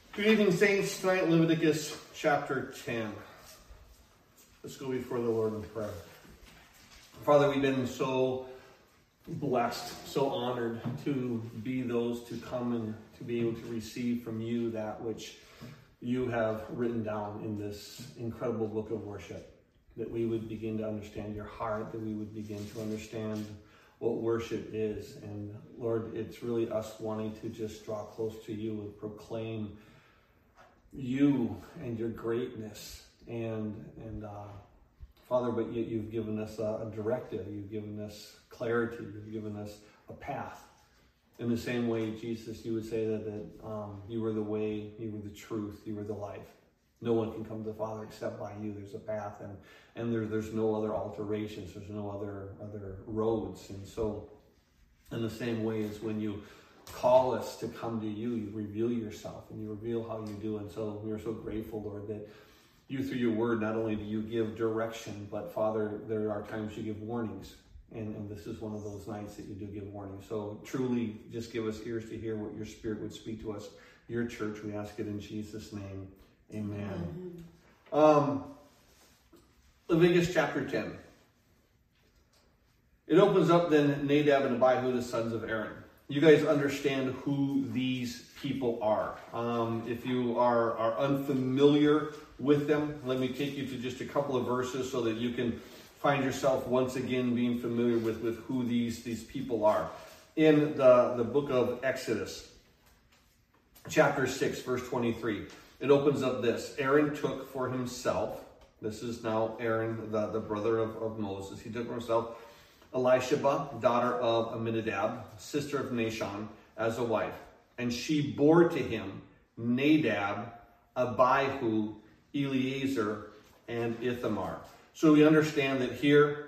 Good evening, saints. Tonight, Leviticus chapter 10. Let's go before the Lord in prayer. Father, we've been so blessed, so honored to be those to come and to be able to receive from you that which you have written down in this incredible book of worship. That we would begin to understand your heart, that we would begin to understand what worship is. And Lord, it's really us wanting to just draw close to you and proclaim you and your greatness. And Father, but yet you've given us a directive, you've given us clarity, you've given us a path. In the same way, Jesus, you would say that you were the way, you were the truth, you were the life. No one can come to the Father except by you. There's a path, and there's no other alterations. There's no other roads. And so, in the same way as when you call us to come to you, you reveal yourself and you reveal how you do. And so we are so grateful, Lord, that you, through your word, not only do you give direction, but Father, there are times you give warnings. And this is one of those nights that you do give warnings. So truly, just give us ears to hear what your Spirit would speak to us. Your church, we ask it in Jesus' name. Amen. Leviticus chapter 10. It opens up then Nadab and Abihu, the sons of Aaron. You guys understand who these people are. If you are unfamiliar with them, let me take you to just a couple of verses so that you can find yourself once again being familiar with who these people are. In the book of Exodus, chapter 6, verse 23. It opens up this. Aaron took for himself, this is now Aaron, the brother of Moses. He took for himself Elisheba, daughter of Amminadab, sister of Nashon, as a wife. And she bore to him Nadab, Abihu, Eleazar, and Ithamar. So we understand that here,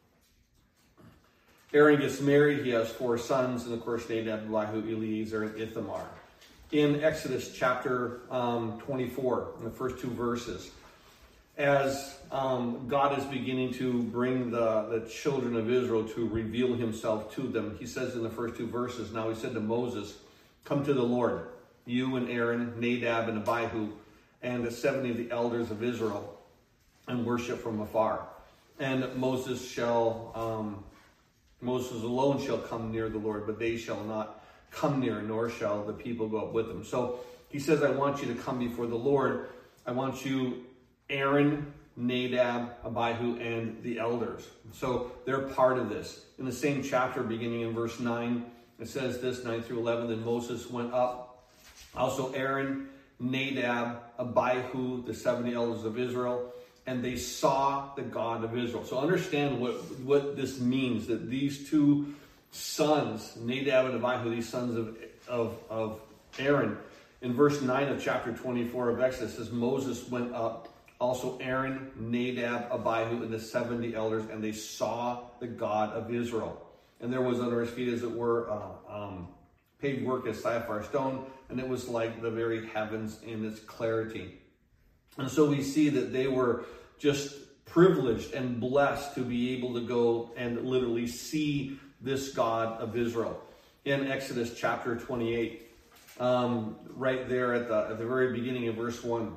Aaron gets married. He has 4 sons, and of course Nadab, Abihu, Eleazar, and Ithamar. In Exodus chapter 24, in the first 2 verses, as God is beginning to bring the children of Israel to reveal himself to them, he says in the first 2 verses, now he said to Moses, come to the Lord, you and Aaron, Nadab and Abihu, and the 70 of the elders of Israel, and worship from afar. And Moses alone shall come near the Lord, but they shall not come near, nor shall the people go up with them. So he says, I want you to come before the Lord. I want you, Aaron, Nadab, Abihu, and the elders. So they're part of this. In the same chapter, beginning in verse 9, it says this, 9 through 11, then Moses went up, also Aaron, Nadab, Abihu, the 70 elders of Israel, and they saw the God of Israel. So understand what this means, that these 2 sons, Nadab and Abihu, these sons of Aaron, in verse 9 of chapter 24 of Exodus, says Moses went up, also Aaron, Nadab, Abihu, and the 70 elders, and they saw the God of Israel. And there was under his feet, as it were, paved work as sapphire stone, and it was like the very heavens in its clarity. And so we see that they were just privileged and blessed to be able to go and literally see this God of Israel. In Exodus chapter 28, right there at the very beginning of verse 1,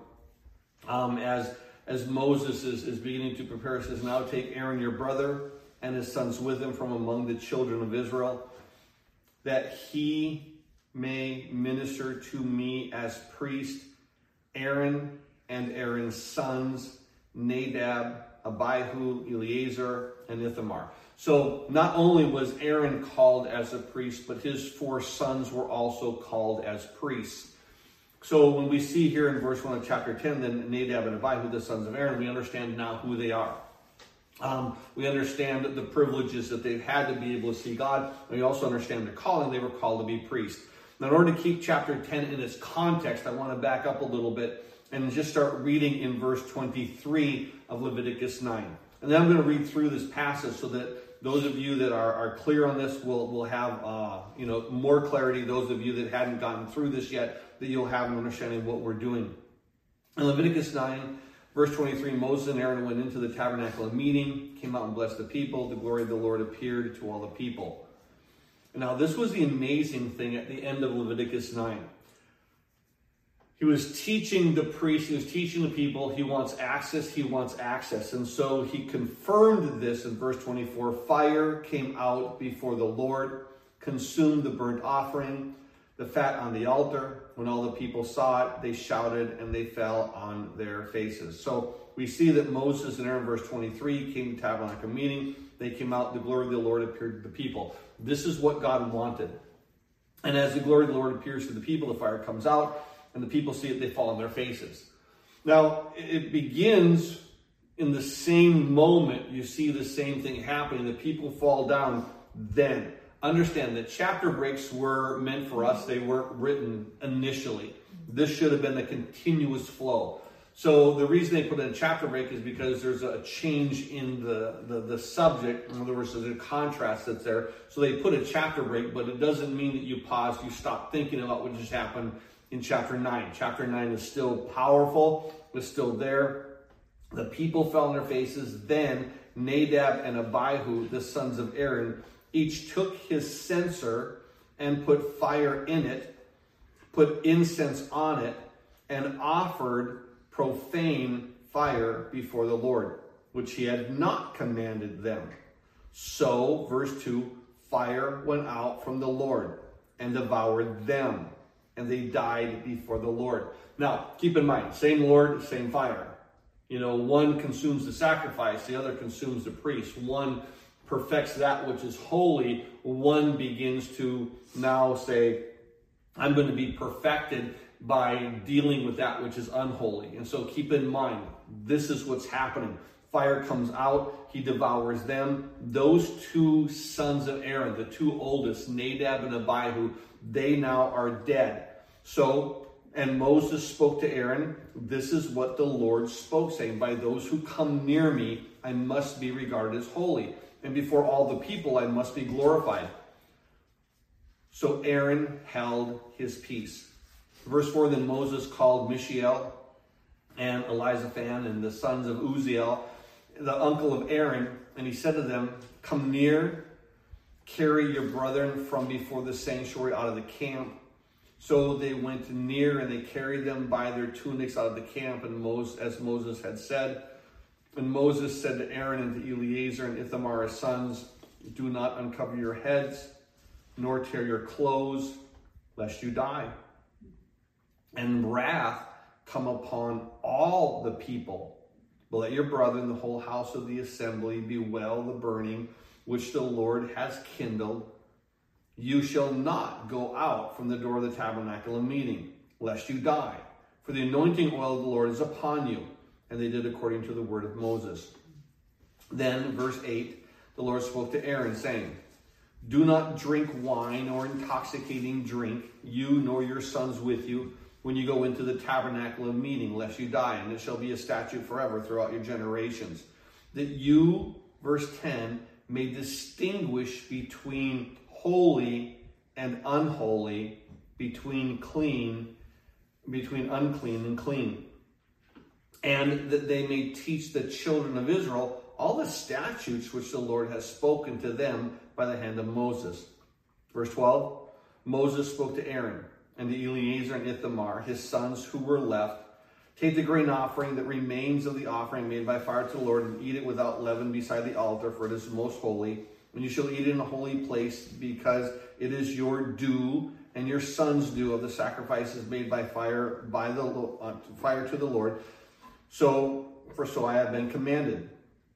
as Moses is beginning to prepare, it says, now take Aaron your brother and his sons with him from among the children of Israel, that he may minister to me as priest, Aaron and Aaron's sons, Nadab, Abihu, Eleazar, and Ithamar. So not only was Aaron called as a priest, but his 4 sons were also called as priests. So when we see here in verse 1 of chapter 10, then Nadab and Abihu, the sons of Aaron, we understand now who they are. We understand the privileges that they've had to be able to see God. And we also understand the calling. They were called to be priests. Now, in order to keep chapter 10 in its context, I want to back up a little bit and just start reading in verse 23 of Leviticus 9. And then I'm going to read through this passage so that those of you that are clear on this will have more clarity. Those of you that hadn't gotten through this yet, that you'll have an understanding of what we're doing. In Leviticus 9, verse 23, Moses and Aaron went into the tabernacle of meeting, came out and blessed the people. The glory of the Lord appeared to all the people. And now this was the amazing thing at the end of Leviticus 9. He was teaching the priests, he was teaching the people, he wants access. And so he confirmed this in verse 24. Fire came out before the Lord, consumed the burnt offering, the fat on the altar. When all the people saw it, they shouted and they fell on their faces. So we see that Moses and Aaron, verse 23, came to the tabernacle meeting. They came out, the glory of the Lord appeared to the people. This is what God wanted. And as the glory of the Lord appears to the people, the fire comes out, and the people see it, they fall on their faces. Now, it begins in the same moment. You see the same thing happening. The people fall down then. Understand that chapter breaks were meant for us. They weren't written initially. This should have been a continuous flow. So the reason they put in a chapter break is because there's a change in the subject. In other words, there's a contrast that's there. So they put a chapter break, but it doesn't mean that you pause, you stop thinking about what just happened in chapter 9. Chapter 9 is still powerful, it's still there. The people fell on their faces. Then Nadab and Abihu, the sons of Aaron, each took his censer and put fire in it, put incense on it, and offered profane fire before the Lord, which he had not commanded them. So, verse 2, fire went out from the Lord and devoured them, and they died before the Lord. Now, keep in mind, same Lord, same fire. You know, one consumes the sacrifice, the other consumes the priest. One perfects that which is holy. One begins to now say, I'm going to be perfected by dealing with that which is unholy. And so keep in mind, this is what's happening. Fire comes out, he devours them. Those two sons of Aaron, the two oldest, Nadab and Abihu, they now are dead. So, and Moses spoke to Aaron, this is what the Lord spoke, saying, by those who come near me, I must be regarded as holy. And before all the people, I must be glorified. So Aaron held his peace. Verse 4, then Moses called Mishael and Elizaphan and the sons of Uzziel, the uncle of Aaron, and he said to them, come near, carry your brethren from before the sanctuary out of the camp. So they went near, and they carried them by their tunics out of the camp, and as Moses had said. And Moses said to Aaron and to Eleazar and Ithamar his sons, do not uncover your heads, nor tear your clothes, lest you die. And wrath come upon all the people. But let your brethren, the whole house of the assembly, bewail the burning which the Lord has kindled. You shall not go out from the door of the tabernacle of meeting, lest you die. For the anointing oil of the Lord is upon you. And they did according to the word of Moses. Then, verse 8, the Lord spoke to Aaron, saying, do not drink wine or intoxicating drink, you nor your sons with you, when you go into the tabernacle of meeting, lest you die. And it shall be a statute forever throughout your generations. That you, verse 10, may distinguish between holy and unholy, between unclean and clean. And that they may teach the children of Israel all the statutes which the Lord has spoken to them by the hand of Moses. Verse 12, Moses spoke to Aaron and to Eleazar and Ithamar, his sons who were left, take the grain offering that remains of the offering made by fire to the Lord, and eat it without leaven beside the altar, for it is most holy. And you shall eat it in a holy place, because it is your due and your son's due of the sacrifices made by fire to the Lord. So I have been commanded.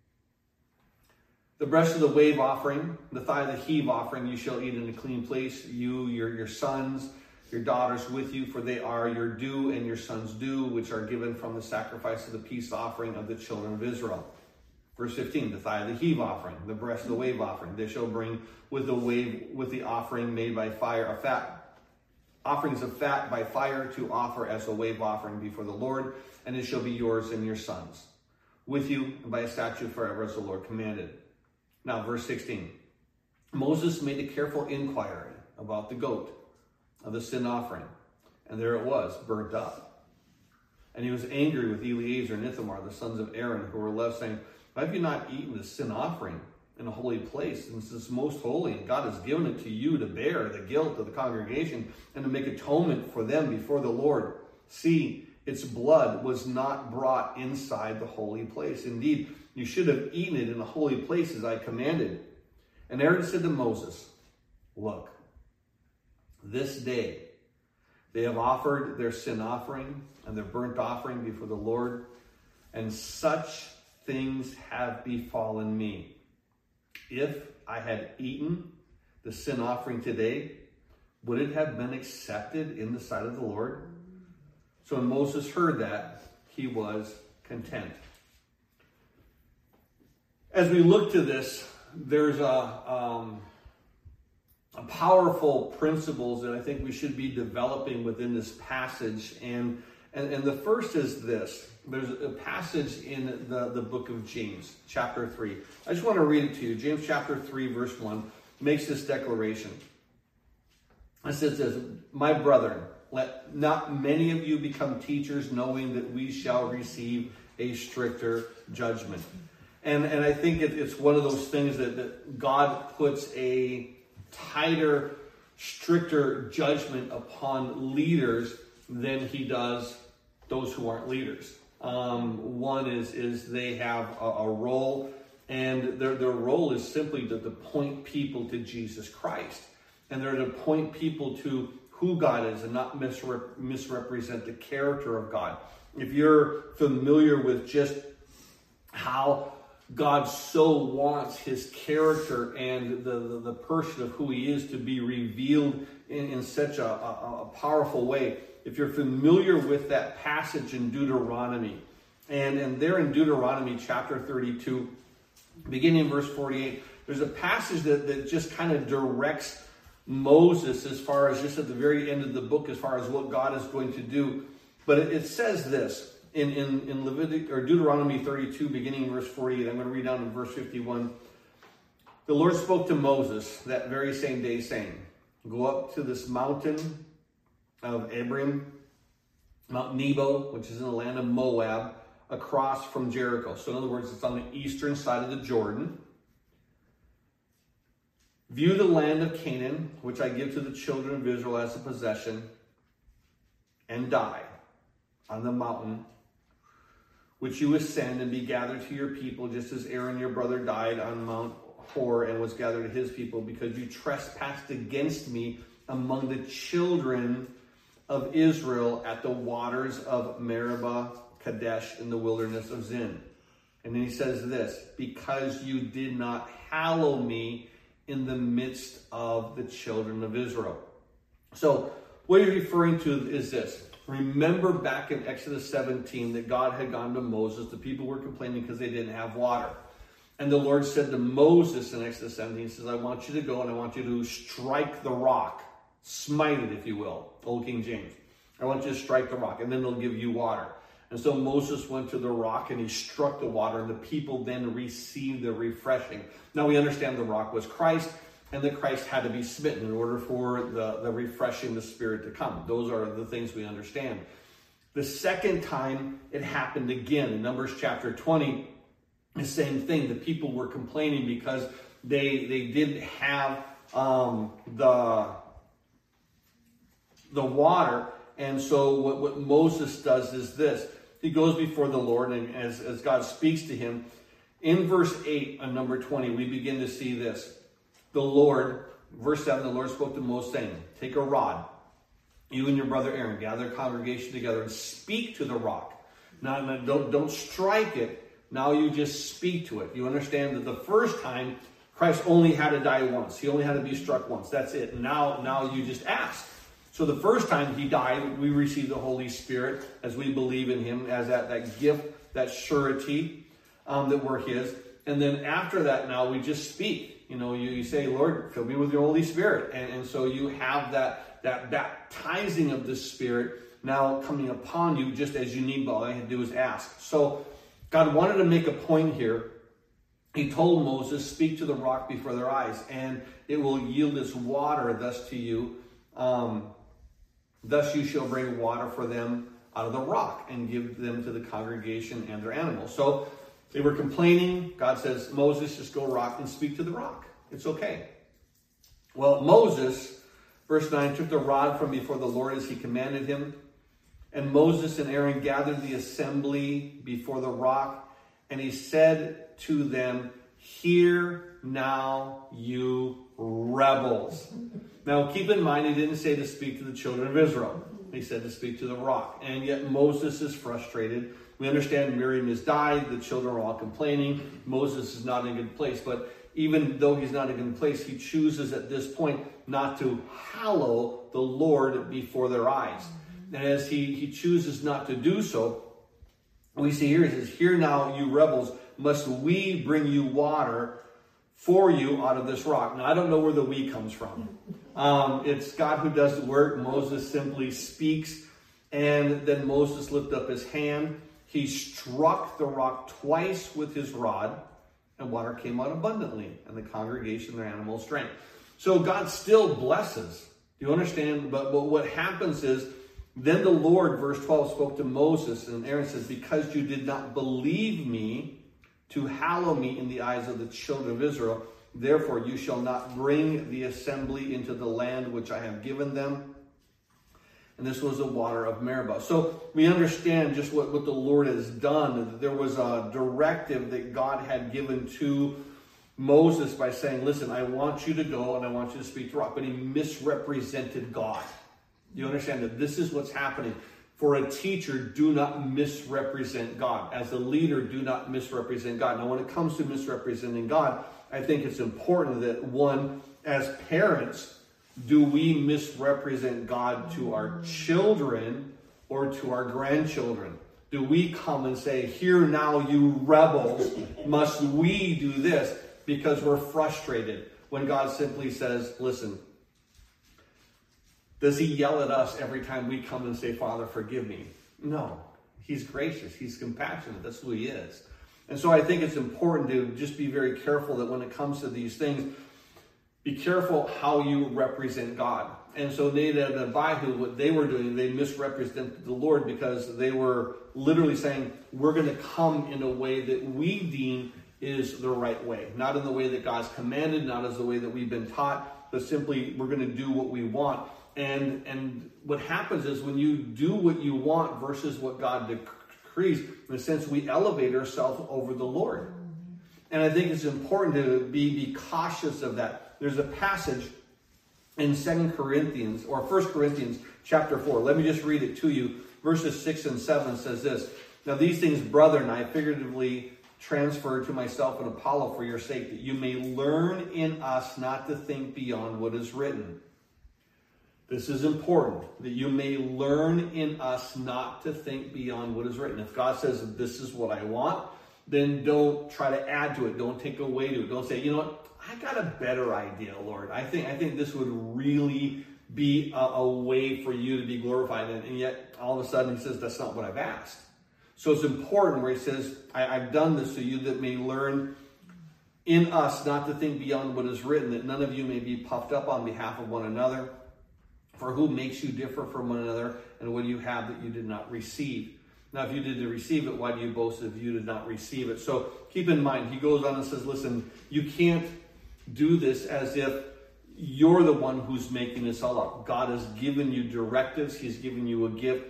The breast of the wave offering, the thigh of the heave offering, you shall eat in a clean place, you, your sons, your daughters with you, for they are your due and your sons' due, which are given from the sacrifice of the peace offering of the children of Israel. Verse 15, the thigh of the heave offering, the breast of the wave offering, they shall bring with the offering made by fire, offerings of fat by fire to offer as a wave offering before the Lord, and it shall be yours and your sons with you, and by a statute forever, as the Lord commanded. Now, verse 16, Moses made a careful inquiry about the goat of the sin offering, and there it was, burnt up. And he was angry with Eleazar and Ithamar, the sons of Aaron, who were left, saying, why have you not eaten the sin offering in a holy place? And this is most holy, and God has given it to you to bear the guilt of the congregation and to make atonement for them before the Lord. See, its blood was not brought inside the holy place. Indeed, you should have eaten it in the holy place as I commanded. And Aaron said to Moses, look, this day they have offered their sin offering and their burnt offering before the Lord, and such things have befallen me. If I had eaten the sin offering today, would it have been accepted in the sight of the Lord? So when Moses heard that, he was content. As we look to this, there's a powerful principles that I think we should be developing within this passage. And the first is this. There's a passage in the book of James, chapter 3. I just want to read it to you. James chapter 3, verse 1 makes this declaration. It says this, my brethren, let not many of you become teachers, knowing that we shall receive a stricter judgment. And I think it's one of those things that God puts a tighter, stricter judgment upon leaders than he does those who aren't leaders. One is they have a role, and their role is simply to point people to Jesus Christ. And they're to point people to who God is and not misrepresent the character of God. If you're familiar with just how God so wants his character and the person of who he is to be revealed in such a powerful way, if you're familiar with that passage in Deuteronomy, and there in Deuteronomy chapter 32, beginning in verse 48, there's a passage that just kind of directs Moses as far as just at the very end of the book as far as what God is going to do. But it says this in Leviticus or Deuteronomy 32, beginning in verse 48. I'm going to read down to verse 51. The Lord spoke to Moses that very same day, saying, go up to this mountain of Abiram, Mount Nebo, which is in the land of Moab, across from Jericho. So in other words, it's on the eastern side of the Jordan. View the land of Canaan, which I give to the children of Israel as a possession, and die on the mountain which you ascend, and be gathered to your people, just as Aaron your brother died on Mount Hor and was gathered to his people, because you trespassed against me among the children of Israel at the waters of Meribah, Kadesh, in the wilderness of Zin. And then he says this, because you did not hallow me in the midst of the children of Israel. So what he's referring to is this. Remember back in Exodus 17 that God had gone to Moses. The people were complaining because they didn't have water. And the Lord said to Moses in Exodus 17, he says, I want you to go and I want you to strike the rock. Smite it, if you will. Old King James. I want you to strike the rock, and then they'll give you water. And so Moses went to the rock and he struck the water, and the people then received the refreshing. Now we understand the rock was Christ, and that Christ had to be smitten in order for the refreshing, the Spirit to come. Those are the things we understand. The second time it happened again in Numbers chapter 20, the same thing. The people were complaining because they didn't have the water. And so what Moses does is this. He goes before the Lord, and as God speaks to him, in verse 8 on number 20, we begin to see this. The Lord, verse 7, the Lord spoke to Moses, saying, take a rod, you and your brother Aaron, gather a congregation together and speak to the rock. Now don't strike it. Now you just speak to it. You understand that the first time, Christ only had to die once. He only had to be struck once. That's it. Now you just ask. So the first time he died, we received the Holy Spirit as we believe in him, as that gift, that surety that we're his. And then after that, now we just speak. You know, you say, Lord, fill me with your Holy Spirit. And so you have that baptizing of the Spirit now coming upon you just as you need, but all you have to do is ask. So God wanted to make a point here. He told Moses, speak to the rock before their eyes, and it will yield its water thus to you. Thus you shall bring water for them out of the rock and give them to the congregation and their animals. So they were complaining. God says, Moses, just go rock and speak to the rock. It's okay. Well, Moses, verse 9, took the rod from before the Lord as he commanded him. And Moses and Aaron gathered the assembly before the rock, and he said to them, "Hear now, you rebels." Now keep in mind, he didn't say to speak to the children of Israel. He said to speak to the rock. And yet Moses is frustrated. We understand Miriam has died. The children are all complaining. Moses is not in a good place. But even though he's not in a good place, he chooses at this point not to hallow the Lord before their eyes. And as he chooses not to do so, we see here, he says, "Hear now, you rebels, must we bring you water for you out of this rock?" Now, I don't know where the "we" comes from. It's God who does the work. Moses simply speaks. And then Moses lifted up his hand. He struck the rock twice with his rod, and water came out abundantly, and the congregation, their animals drank. So God still blesses. Do you understand? But what happens is, then the Lord, verse 12, spoke to Moses, and Aaron says, "Because you did not believe me to hallow me in the eyes of the children of Israel, therefore you shall not bring the assembly into the land which I have given them." And this was the water of Meribah. So we understand just what the Lord has done. There was a directive that God had given to Moses by saying, "Listen, I want you to go and I want you to speak to rock." But he misrepresented God. You understand that this is what's happening. For a teacher, do not misrepresent God. As a leader, do not misrepresent God. Now, when it comes to misrepresenting God, I think it's important that, one, as parents, do we misrepresent God to our children or to our grandchildren? Do we come and say, "Hear now, you rebels, must we do this?" because we're frustrated, when God simply says, "Listen," does he yell at us every time we come and say, "Father, forgive me"? No. He's gracious. He's compassionate. That's who he is. And so I think it's important to just be very careful that when it comes to these things, be careful how you represent God. And so Nadab and Abihu, what they were doing, they misrepresented the Lord because they were literally saying, "We're going to come in a way that we deem is the right way." Not in the way that God's commanded, not as the way that we've been taught, but simply we're going to do what we want. And what happens is when you do what you want versus what God decrees, in a sense, we elevate ourselves over the Lord. And I think it's important to be cautious of that. There's a passage in 2 Corinthians, or 1 Corinthians chapter 4. Let me just read it to you. Verses 6 and 7 says this: "Now these things, brethren, I figuratively transfer to myself and Apollo for your sake, that you may learn in us not to think beyond what is written." This is important, that you may learn in us not to think beyond what is written. If God says, "This is what I want," then don't try to add to it. Don't take away to it. Don't say, "You know what? I got a better idea, Lord. I think this would really be a way for you to be glorified." And yet, all of a sudden, he says, "That's not what I've asked." So it's important where he says, I've done this so you that may learn in us not to think beyond what is written, that none of you may be puffed up on behalf of one another. For who makes you differ from one another? And what do you have that you did not receive? Now, if you did receive it, why do you boast if you did not receive it? So keep in mind, he goes on and says, listen, you can't do this as if you're the one who's making this all up. God has given you directives. He's given you a gift.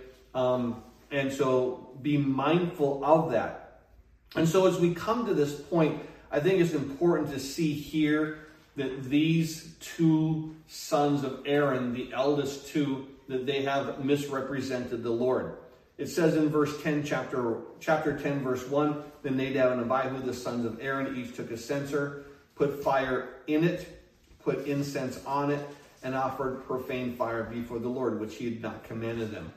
And so be mindful of that. And so as we come to this point, I think it's important to see here that these two sons of Aaron, the eldest two, that they have misrepresented the Lord. It says in verse 10, chapter 10, verse 1, then Nadab and Abihu, the sons of Aaron, each took a censer, put fire in it, put incense on it, and offered profane fire before the Lord, which he had not commanded them.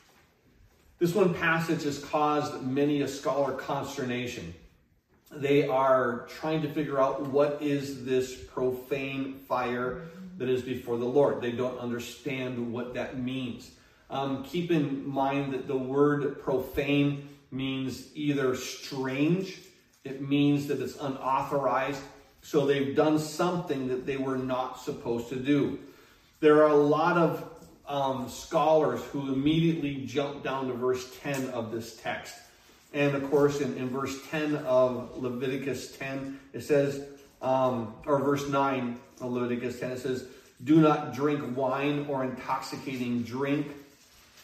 This one passage has caused many a scholar consternation. They are trying to figure out what is this profane fire that is before the Lord. They don't understand what that means. Keep in mind that the word profane means either strange, it means that it's unauthorized, so they've done something that they were not supposed to do. There are a lot of scholars who immediately jump down to verse 10 of this text. And of course, in verse 10 of Leviticus 10, it says, or verse 9 of Leviticus 10, it says, do not drink wine or intoxicating drink,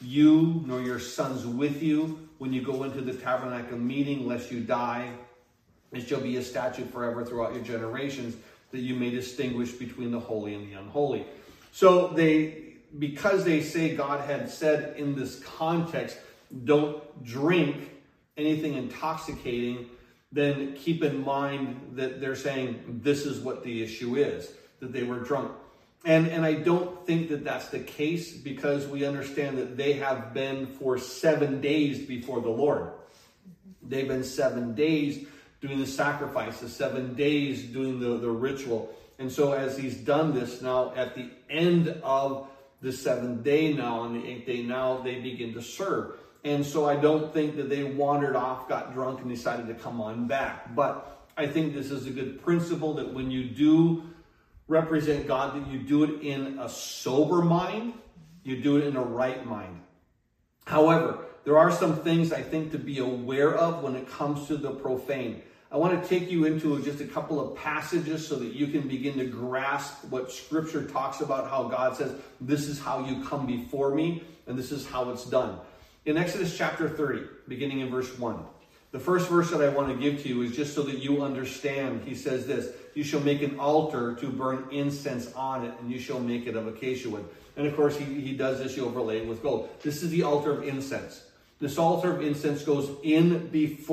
you nor your sons with you when you go into the tabernacle meeting, lest you die. It shall be a statute forever throughout your generations, that you may distinguish between the holy and the unholy. So because they say God had said in this context, don't drink anything intoxicating, then keep in mind that they're saying this is what the issue is, that they were drunk. And I don't think that that's the case, because we understand that they have been for 7 days before the Lord. They've been 7 days doing the sacrifices, 7 days doing the ritual. And so as he's done this now, at the end of the 7th day now, on the 8th day now, they begin to serve. And so I don't think that they wandered off, got drunk, and decided to come on back. But I think this is a good principle, that when you do represent God, that you do it in a sober mind, you do it in a right mind. However, there are some things I think to be aware of when it comes to the profane. I want to take you into just a couple of passages so that you can begin to grasp what Scripture talks about, how God says, this is how you come before me, and this is how it's done. In Exodus chapter 30, beginning in verse 1, the first verse that I want to give to you is just so that you understand. He says this: you shall make an altar to burn incense on it, and you shall make it of acacia wood. And of course, he does this, you overlay it with gold. This is the altar of incense. This altar of incense goes into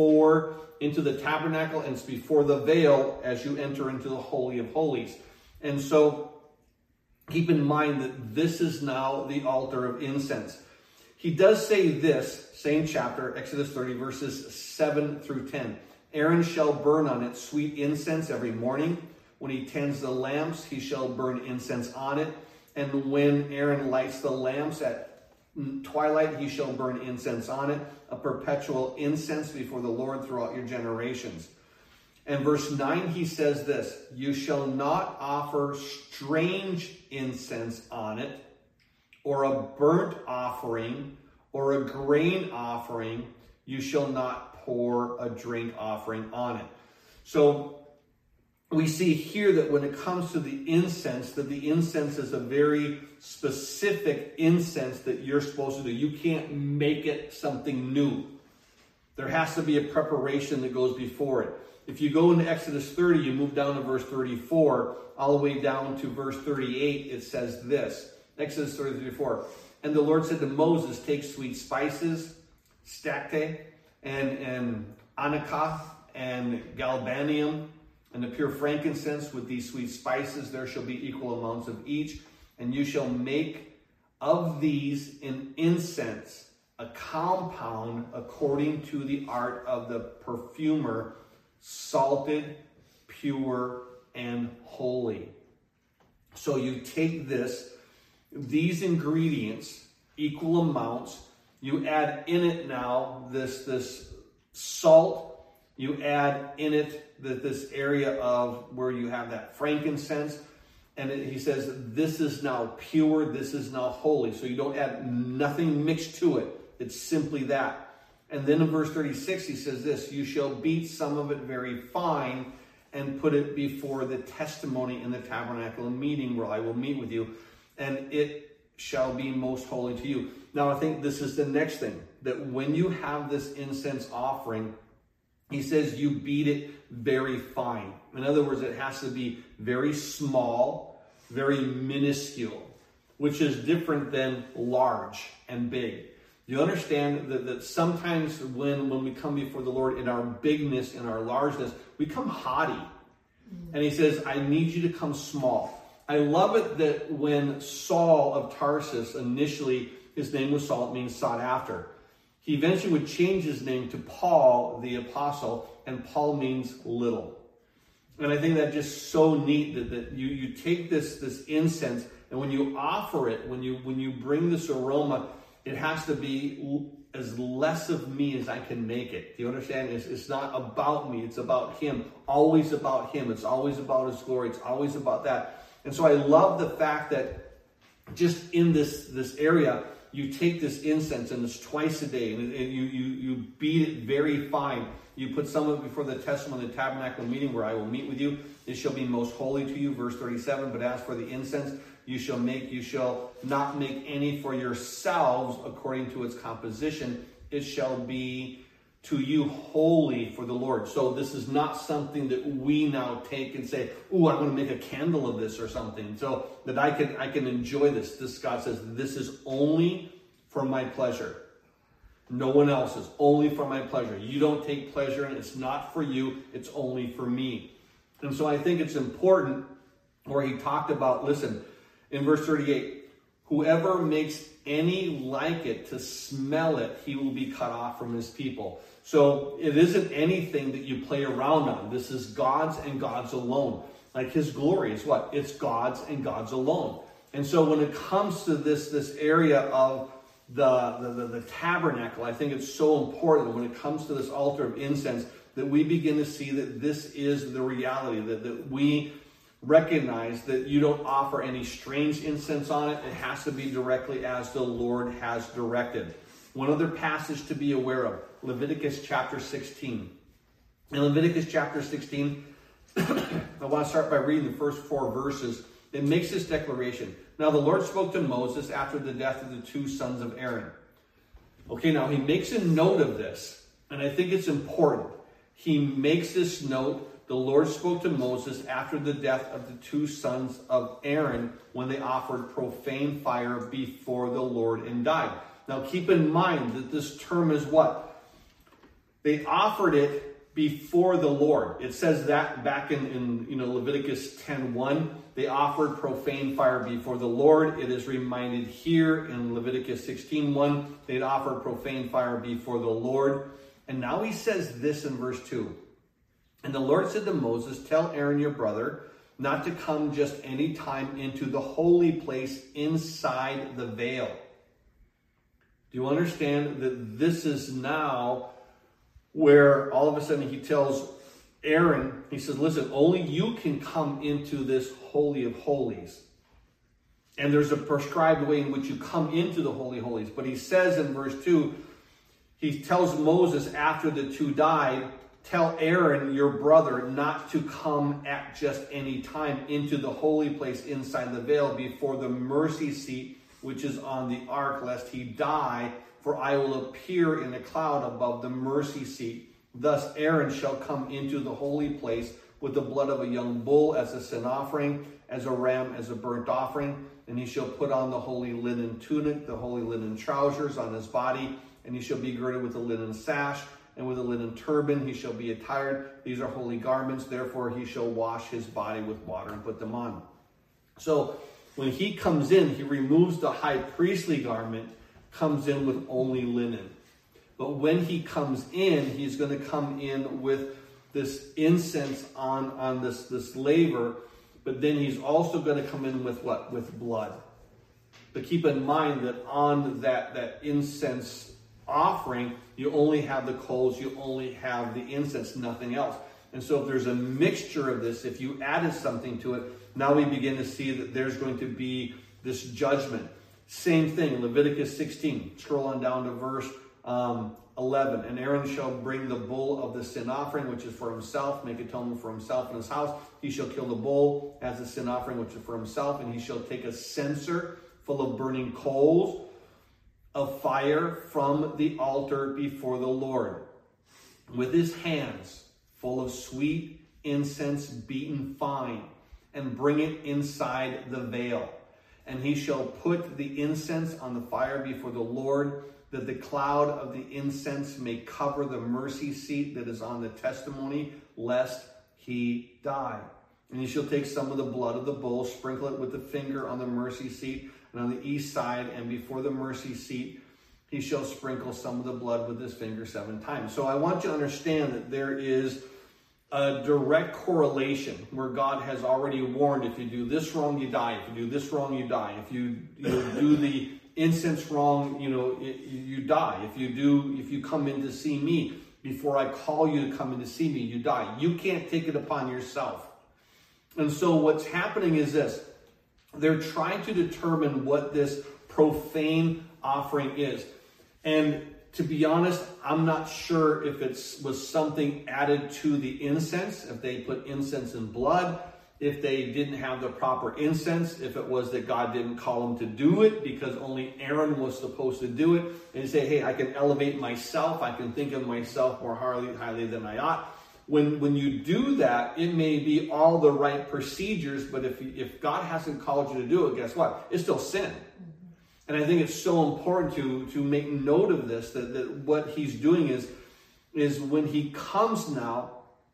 the tabernacle, and it's before the veil as you enter into the Holy of Holies. And so keep in mind that this is now the altar of incense. He does say this, same chapter, Exodus 30, verses 7 through 10. Aaron shall burn on it sweet incense every morning. When he tends the lamps, he shall burn incense on it. And when Aaron lights the lamps at twilight, he shall burn incense on it, a perpetual incense before the Lord throughout your generations. And verse 9, he says this: you shall not offer strange incense on it, or a burnt offering, or a grain offering. You shall not pour a drink offering on it. So we see here that when it comes to the incense, that the incense is a very specific incense that you're supposed to do. You can't make it something new. There has to be a preparation that goes before it. If you go into Exodus 30, you move down to verse 34, all the way down to verse 38, it says this. Exodus 30:34. And the Lord said to Moses, take sweet spices, stacte, and onycha, and galbanum, and the pure frankincense. With these sweet spices there shall be equal amounts of each. And you shall make of these an incense, a compound according to the art of the perfumer, salted, pure, and holy. So you take these ingredients, equal amounts, you add in it now this salt, you add in it this area of where you have that frankincense, and he says this is now pure, this is now holy. So you don't add nothing mixed to it. It's simply that. And then in verse 36 he says this: you shall beat some of it very fine and put it before the testimony in the tabernacle and meeting, where I will meet with you, and it shall be most holy to you. Now I think this is the next thing, that when you have this incense offering, he says you beat it very fine. In other words, it has to be very small, very minuscule, which is different than large and big. You understand that sometimes when we come before the Lord in our bigness, in our largeness, we come haughty. And he says, I need you to come small. I love it that when Saul of Tarsus, initially his name was Saul, it means sought after. He eventually would change his name to Paul, the apostle, and Paul means little. And I think that's just so neat that you take this incense, and when you offer it, when you bring this aroma, it has to be as less of me as I can make it. Do you understand? It's not about me, it's about him. Always about him. It's always about his glory. It's always about that. And so I love the fact that just in this area, you take this incense, and it's twice a day, and you beat it very fine. You put some of it before the testimony of the tabernacle meeting, where I will meet with you. It shall be most holy to you. Verse 37, but as for the incense, you shall not make any for yourselves according to its composition. It shall be to you holy for the Lord. So this is not something that we now take and say, "Ooh, I want to make a candle of this or something, so that I can enjoy this." This, God says, this is only for my pleasure. No one else's, only for my pleasure. You don't take pleasure in it. It's not for you. It's only for me. And so I think it's important where he talked about, listen, in verse 38, whoever makes any like it to smell it, he will be cut off from his people. So it isn't anything that you play around on. This is God's and God's alone. Like his glory is what? It's God's and God's alone. And so when it comes to this area of the tabernacle, I think it's so important when it comes to this altar of incense that we begin to see that this is the reality, that we recognize that you don't offer any strange incense on it. It has to be directly as the Lord has directed. One other passage to be aware of, Leviticus chapter 16. In Leviticus chapter 16, I want to start by reading the first 4 verses. It makes this declaration. Now the Lord spoke to Moses after the death of the 2 sons of Aaron. Okay, now he makes a note of this, and I think it's important. He makes this note. The Lord spoke to Moses after the death of the 2 sons of Aaron when they offered profane fire before the Lord and died. Now keep in mind that this term is what? They offered it before the Lord. It says that back in Leviticus 10:1. They offered profane fire before the Lord. It is reminded here in Leviticus 16:1. They'd offered profane fire before the Lord. And now he says this in verse 2. And the Lord said to Moses, tell Aaron your brother not to come just any time into the holy place inside the veil. Do you understand that this is now where all of a sudden he tells Aaron, he says, listen, only you can come into this Holy of Holies. And there's a prescribed way in which you come into the Holy of Holies. But he says in verse 2, he tells Moses after the 2 died, tell Aaron, your brother, not to come at just any time into the holy place inside the veil before the mercy seat, which is on the ark, lest he die, for I will appear in a cloud above the mercy seat. Thus Aaron shall come into the holy place with the blood of a young bull as a sin offering, as a ram, as a burnt offering. And he shall put on the holy linen tunic, the holy linen trousers on his body, and he shall be girded with a linen sash, and with a linen turban he shall be attired. These are holy garments, therefore he shall wash his body with water and put them on. So when he comes in, he removes the high priestly garment, comes in with only linen. But when he comes in, he's going to come in with this incense on this laver, but then he's also going to come in with what? With blood. But keep in mind that on that incense offering, you only have the coals, you only have the incense, nothing else. And so if there's a mixture of this, if you added something to it, now we begin to see that there's going to be this judgment. Same thing, Leviticus 16, scroll on down to verse 11. And Aaron shall bring the bull of the sin offering, which is for himself, make atonement for himself and his house. He shall kill the bull as a sin offering, which is for himself, and he shall take a censer full of burning coals of fire from the altar before the Lord, with his hands full of sweet incense beaten fine, and bring it inside the veil. And he shall put the incense on the fire before the Lord, that the cloud of the incense may cover the mercy seat that is on the testimony, lest he die. And he shall take some of the blood of the bull, sprinkle it with the finger on the mercy seat, and on the east side, and before the mercy seat, he shall sprinkle some of the blood with his finger 7 times. So I want you to understand that there is a direct correlation where God has already warned, if you do this wrong, you die. If you do this wrong, you die. If you do the incense wrong, you die. If you come in to see me before I call you to come in to see me, you die. You can't take it upon yourself. And so what's happening is this. They're trying to determine what this profane offering is. And to be honest, I'm not sure if it was something added to the incense, if they put incense in blood, if they didn't have the proper incense, if it was that God didn't call them to do it because only Aaron was supposed to do it, and say, hey, I can elevate myself, I can think of myself more highly than I ought. When you do that, it may be all the right procedures, but if God hasn't called you to do it, guess what? It's still sin. And I think it's so important to make note of this, that what he's doing is when he comes now,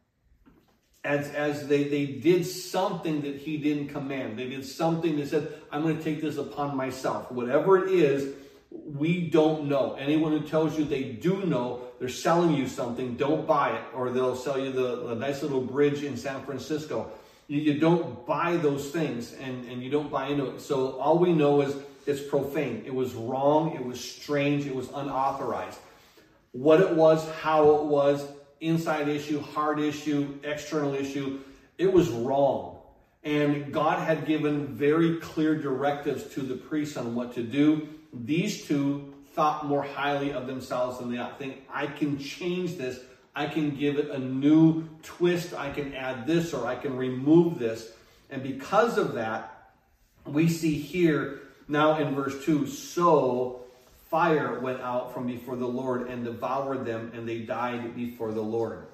as they did something that he didn't command. They did something that said, I'm going to take this upon myself. Whatever it is, we don't know. Anyone who tells you they do know, they're selling you something, don't buy it. Or they'll sell you the nice little bridge in San Francisco. You don't buy those things, and you don't buy into it. So all we know is it's profane. It was wrong. It was strange. It was unauthorized. What it was, how it was, inside issue, heart issue, external issue, it was wrong. And God had given very clear directives to the priests on what to do. These two thought more highly of themselves than they ought. Think, I can change this. I can give it a new twist. I can add this, or I can remove this. And because of that, we see here now in verse 2, so fire went out from before the Lord and devoured them, and they died before the Lord.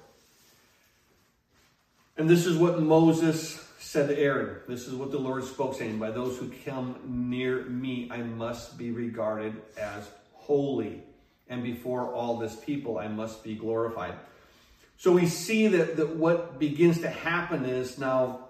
And this is what Moses said to Aaron. This is what the Lord spoke, saying, by those who come near me, I must be regarded as holy, and before all this people, I must be glorified. So we see that what begins to happen is now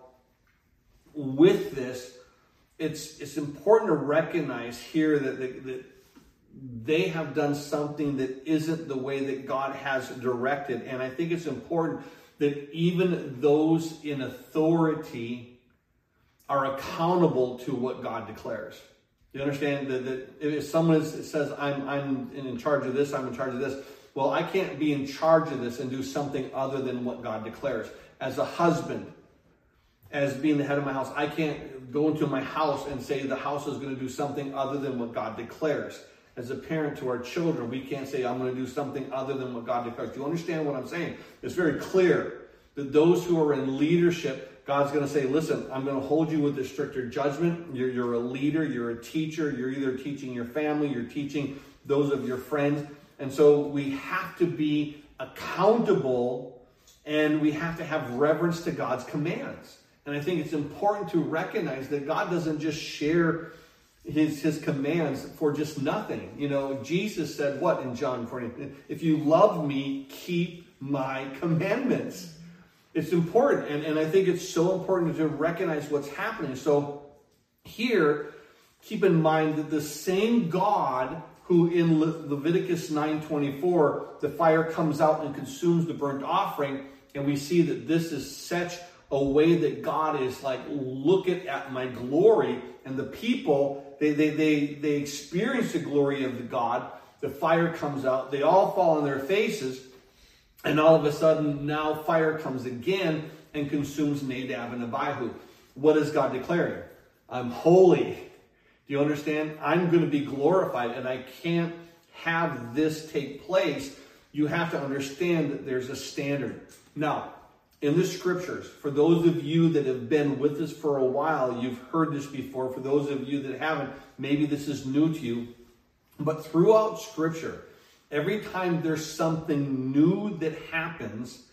with this, it's important to recognize here that they have done something that isn't the way that God has directed. And I think it's important that even those in authority are accountable to what God declares. You understand that if someone says, I'm in charge of this, I'm in charge of this, well, I can't be in charge of this and do something other than what God declares. As a husband, as being the head of my house, I can't go into my house and say the house is going to do something other than what God declares. As a parent to our children, we can't say, I'm going to do something other than what God declares. Do you understand what I'm saying? It's very clear that those who are in leadership, God's going to say, listen, I'm going to hold you with a stricter judgment. You're a leader. You're a teacher. You're either teaching your family. You're teaching those of your friends. And so we have to be accountable, and we have to have reverence to God's commands. And I think it's important to recognize that God doesn't just share his commands for just nothing. You know, Jesus said what in John 14? If you love me, keep my commandments. It's important. And I think it's so important to recognize what's happening. So here, keep in mind that the same God who in Leviticus 9:24, the fire comes out and consumes the burnt offering. And we see that this is such a way that God is like, look at my glory. And the people, they experience the glory of the God. The fire comes out. They all fall on their faces. And all of a sudden, now fire comes again and consumes Nadab and Abihu. What is God declaring? I'm holy. Do you understand? I'm going to be glorified, and I can't have this take place. You have to understand that there's a standard. Now, in the scriptures, for those of you that have been with us for a while, you've heard this before. For those of you that haven't, maybe this is new to you. But throughout scripture, every time there's something new that happens,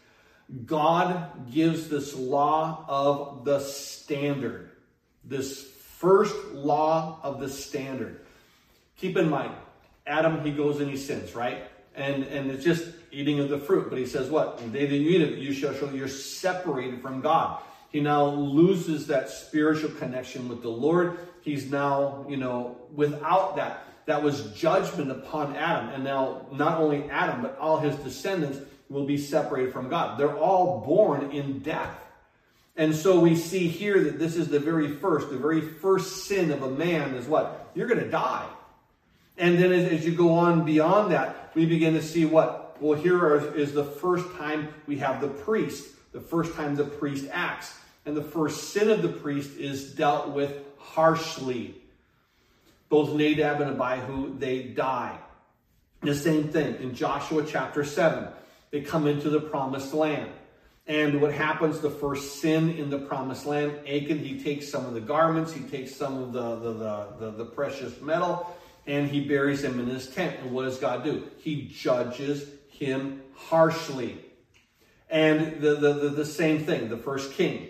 God gives this law of the standard. This first law of the standard. Keep in mind, Adam, he goes and he sins, right? And it's just eating of the fruit. But he says what? In the day that you eat it, you shall show you're separated from God. He now loses that spiritual connection with the Lord. He's now, without that. That was judgment upon Adam. And now not only Adam, but all his descendants will be separated from God. They're all born in death. And so we see here that this is the very first sin of a man is what? You're going to die. And then as you go on beyond that, we begin to see what? Well, here is the first time we have the priest. The first time the priest acts. And the first sin of the priest is dealt with harshly. Both Nadab and Abihu, they die. The same thing in Joshua chapter 7. They come into the promised land. And what happens, the first sin in the promised land, Achan, he takes some of the garments, he takes some of the precious metal, and he buries him in his tent. And what does God do? He judges him harshly. And the same thing, the first king,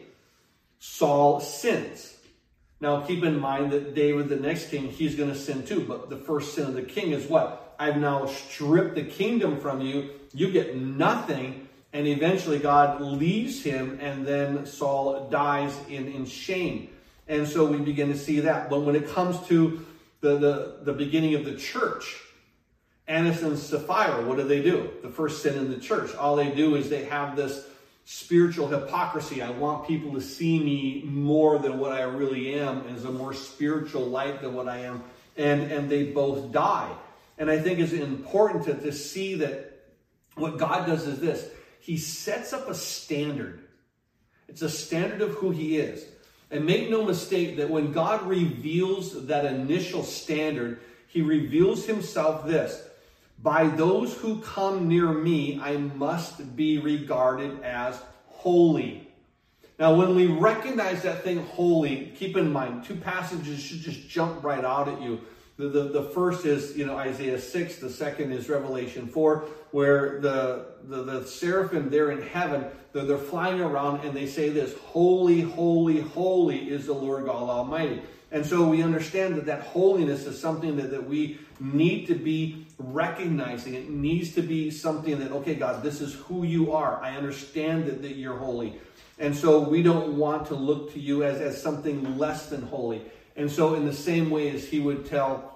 Saul sins. Now keep in mind that David, the next king, he's going to sin too. But the first sin of the king is what? I've now stripped the kingdom from you. You get nothing. And eventually God leaves him, and then Saul dies in shame. And so we begin to see that. But when it comes to the beginning of the church, Annas and Sapphira, what do? The first sin in the church. All they do is they have this spiritual hypocrisy. I want people to see me more than what I really am, as a more spiritual light than what I am. And they both die. And I think it's important to see that what God does is this. He sets up a standard. It's a standard of who he is. And make no mistake that when God reveals that initial standard, he reveals himself this: by those who come near me, I must be regarded as holy. Now, when we recognize that thing holy, keep in mind, two passages should just jump right out at you. The first is, Isaiah 6. The second is Revelation 4, where the seraphim there in heaven, they're flying around and they say this: holy, holy, holy is the Lord God Almighty. And so we understand that holiness is something that we need to be recognizing. It needs to be something that, okay, God, this is who you are. I understand that you're holy. And so we don't want to look to you as something less than holy. And so in the same way as he would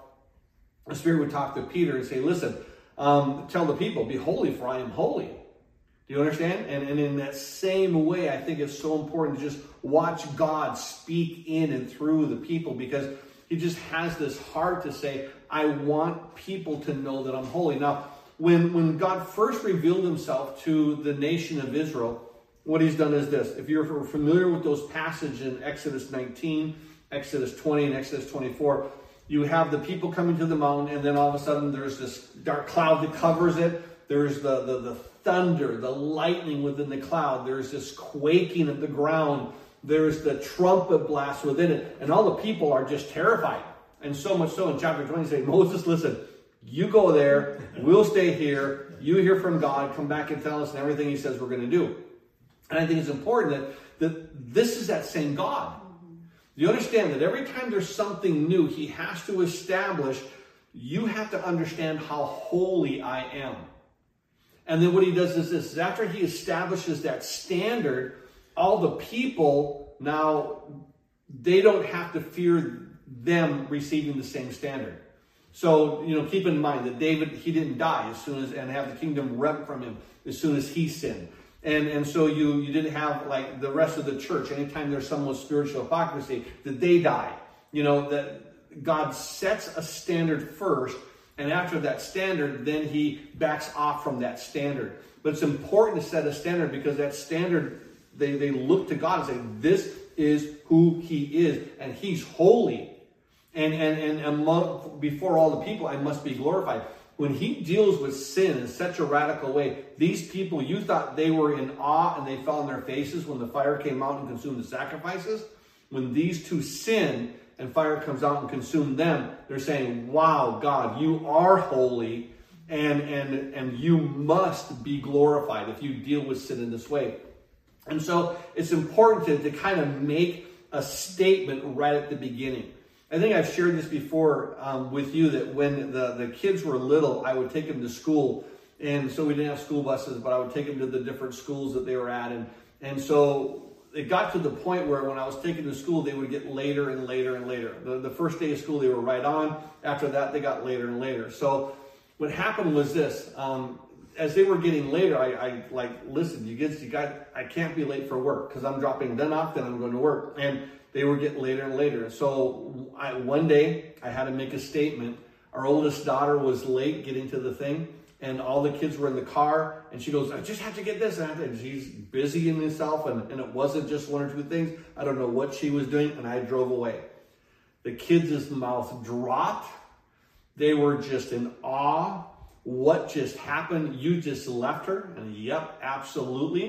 the Spirit would talk to Peter and say, listen, tell the people, be holy, for I am holy. Do you understand? And in that same way, I think it's so important to just watch God speak in and through the people, because he just has this heart to say, I want people to know that I'm holy. Now, when God first revealed himself to the nation of Israel, what he's done is this. If you're familiar with those passages in Exodus 19, Exodus 20, and Exodus 24, you have the people coming to the mountain, and then all of a sudden there's this dark cloud that covers it. There's the thunder, the lightning within the cloud. There's this quaking of the ground. There's the trumpet blast within it. And all the people are just terrified. And so much so in chapter 20, say, Moses, listen, you go there. We'll stay here. You hear from God. Come back and tell us and everything he says we're going to do. And I think it's important that this is that same God. You understand that every time there's something new, he has to establish, you have to understand how holy I am. And then what he does is this: after he establishes that standard, all the people now, they don't have to fear them receiving the same standard. So, keep in mind that David, he didn't die and have the kingdom rent from him as soon as he sinned. And so you didn't have, like the rest of the church, anytime there's someone with spiritual hypocrisy, that they die. That God sets a standard first, and after that standard, then he backs off from that standard. But it's important to set a standard, because that standard, they look to God and say, this is who he is, and he's holy. And before all the people, I must be glorified. When he deals with sin in such a radical way, these people, you thought they were in awe and they fell on their faces when the fire came out and consumed the sacrifices. When these two sin and fire comes out and consumes them, they're saying, wow, God, you are holy, and you must be glorified if you deal with sin in this way. And so it's important to kind of make a statement right at the beginning. I think I've shared this before with you, that when the kids were little, I would take them to school. And so we didn't have school buses, but I would take them to the different schools that they were at. And so it got to the point where when I was taking them to school, they would get later and later and later. The first day of school, they were right on. After that, they got later and later. So what happened was this. As they were getting later, I listen, I can't be late for work, because I'm dropping them off, then I'm going to work. And they were getting later and later. So one day I had to make a statement. Our oldest daughter was late getting to the thing, and all the kids were in the car, and she goes, I just have to get this. And she's busy in herself, and it wasn't just one or two things. I don't know what she was doing, and I drove away. The kids' mouth dropped. They were just in awe. What just happened? You just left her? And yep, absolutely.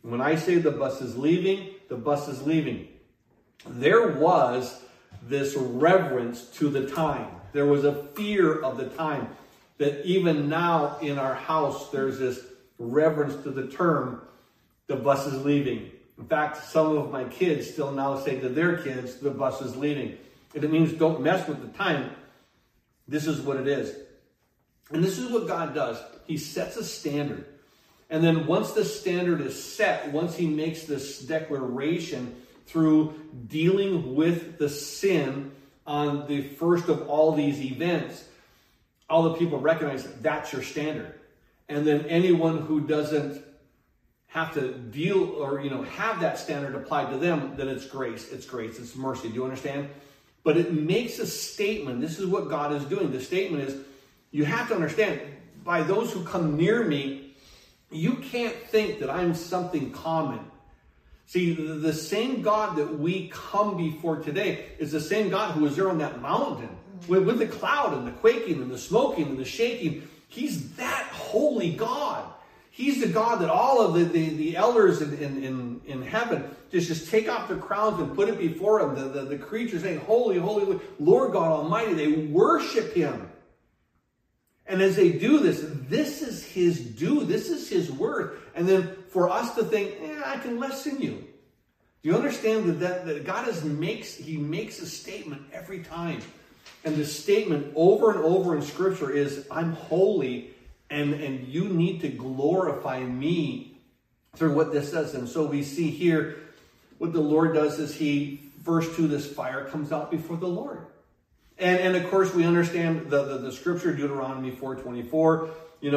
When I say the bus is leaving, the bus is leaving. There was this reverence to the time. There was a fear of the time that even now in our house, there's this reverence to the term, the bus is leaving. In fact, some of my kids still now say to their kids, the bus is leaving. And it means don't mess with the time. This is what it is. And this is what God does. He sets a standard. And then once the standard is set, once he makes this declaration through dealing with the sin on the first of all these events, all the people recognize that's your standard. And then anyone who doesn't have to deal or, have that standard applied to them, then it's grace, it's mercy. Do you understand? But it makes a statement. This is what God is doing. The statement is, you have to understand, by those who come near me, you can't think that I'm something common. See, the same God that we come before today is the same God who was there on that mountain with the cloud and the quaking and the smoking and the shaking. He's that holy God. He's the God that all of the elders in heaven just take off their crowns and put it before him. The creatures saying, holy, holy, holy, Lord God Almighty. They worship him. And as they do this, this is his due. This is his worth. And then for us to think, I can lessen you. Do you understand that God makes a statement every time? And the statement over and over in Scripture is, I'm holy, and you need to glorify me through what this says. And so we see here what the Lord does is verse 2, this fire comes out before the Lord. And of course, we understand the Scripture, Deuteronomy 4:24,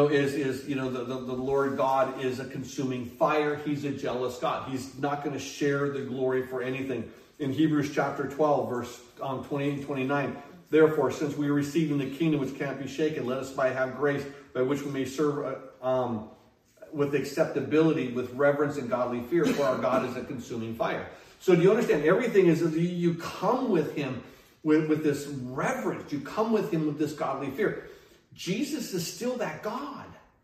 the Lord God is a consuming fire. He's a jealous God. He's not going to share the glory for anything. In Hebrews chapter 12, verse 28 and 29, therefore, since we are receiving the kingdom which can't be shaken, let us have grace by which we may serve with acceptability, with reverence and godly fear, for our God is a consuming fire. So do you understand? Everything is that you come with him with this reverence. You come with him with this godly fear. Jesus is still that God.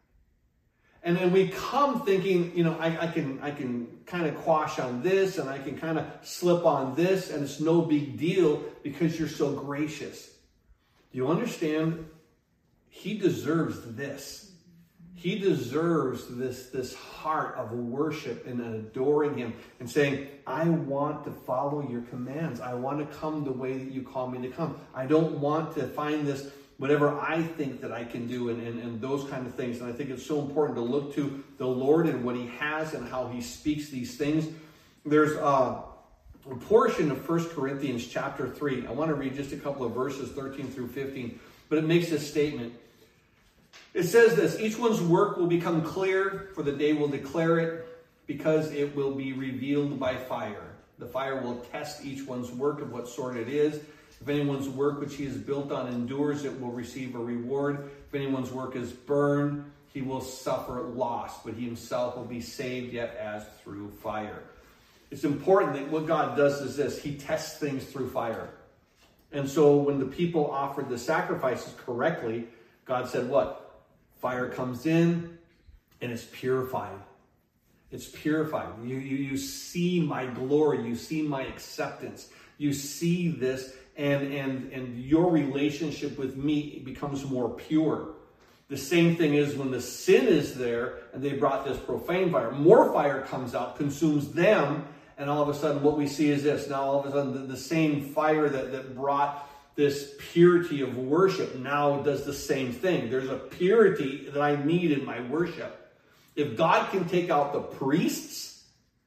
And then we come thinking, I can kind of quash on this and I can kind of slip on this and it's no big deal because you're so gracious. Do you understand? He deserves this. He deserves this heart of worship and adoring him and saying, I want to follow your commands. I want to come the way that you call me to come. I don't want to find this whatever I think that I can do and those kind of things. And I think it's so important to look to the Lord and what he has and how he speaks these things. There's a portion of 1 Corinthians chapter 3. I want to read just a couple of verses, 13 through 15. But it makes this statement. It says this, each one's work will become clear, for the day will declare it, because it will be revealed by fire. The fire will test each one's work of what sort it is. If anyone's work which he has built on endures, it will receive a reward. If anyone's work is burned, he will suffer loss, but he himself will be saved, yet as through fire. It's important that what God does is this, he tests things through fire. And so when the people offered the sacrifices correctly, God said what? Fire comes in and it's purified. It's purified. You see my glory. You see my acceptance. You see this and your relationship with me becomes more pure. The same thing is when the sin is there and they brought this profane fire. More fire comes out, consumes them, and all of a sudden what we see is this. Now all of a sudden the same fire that brought this purity of worship now does the same thing. There's a purity that I need in my worship. If God can take out the priests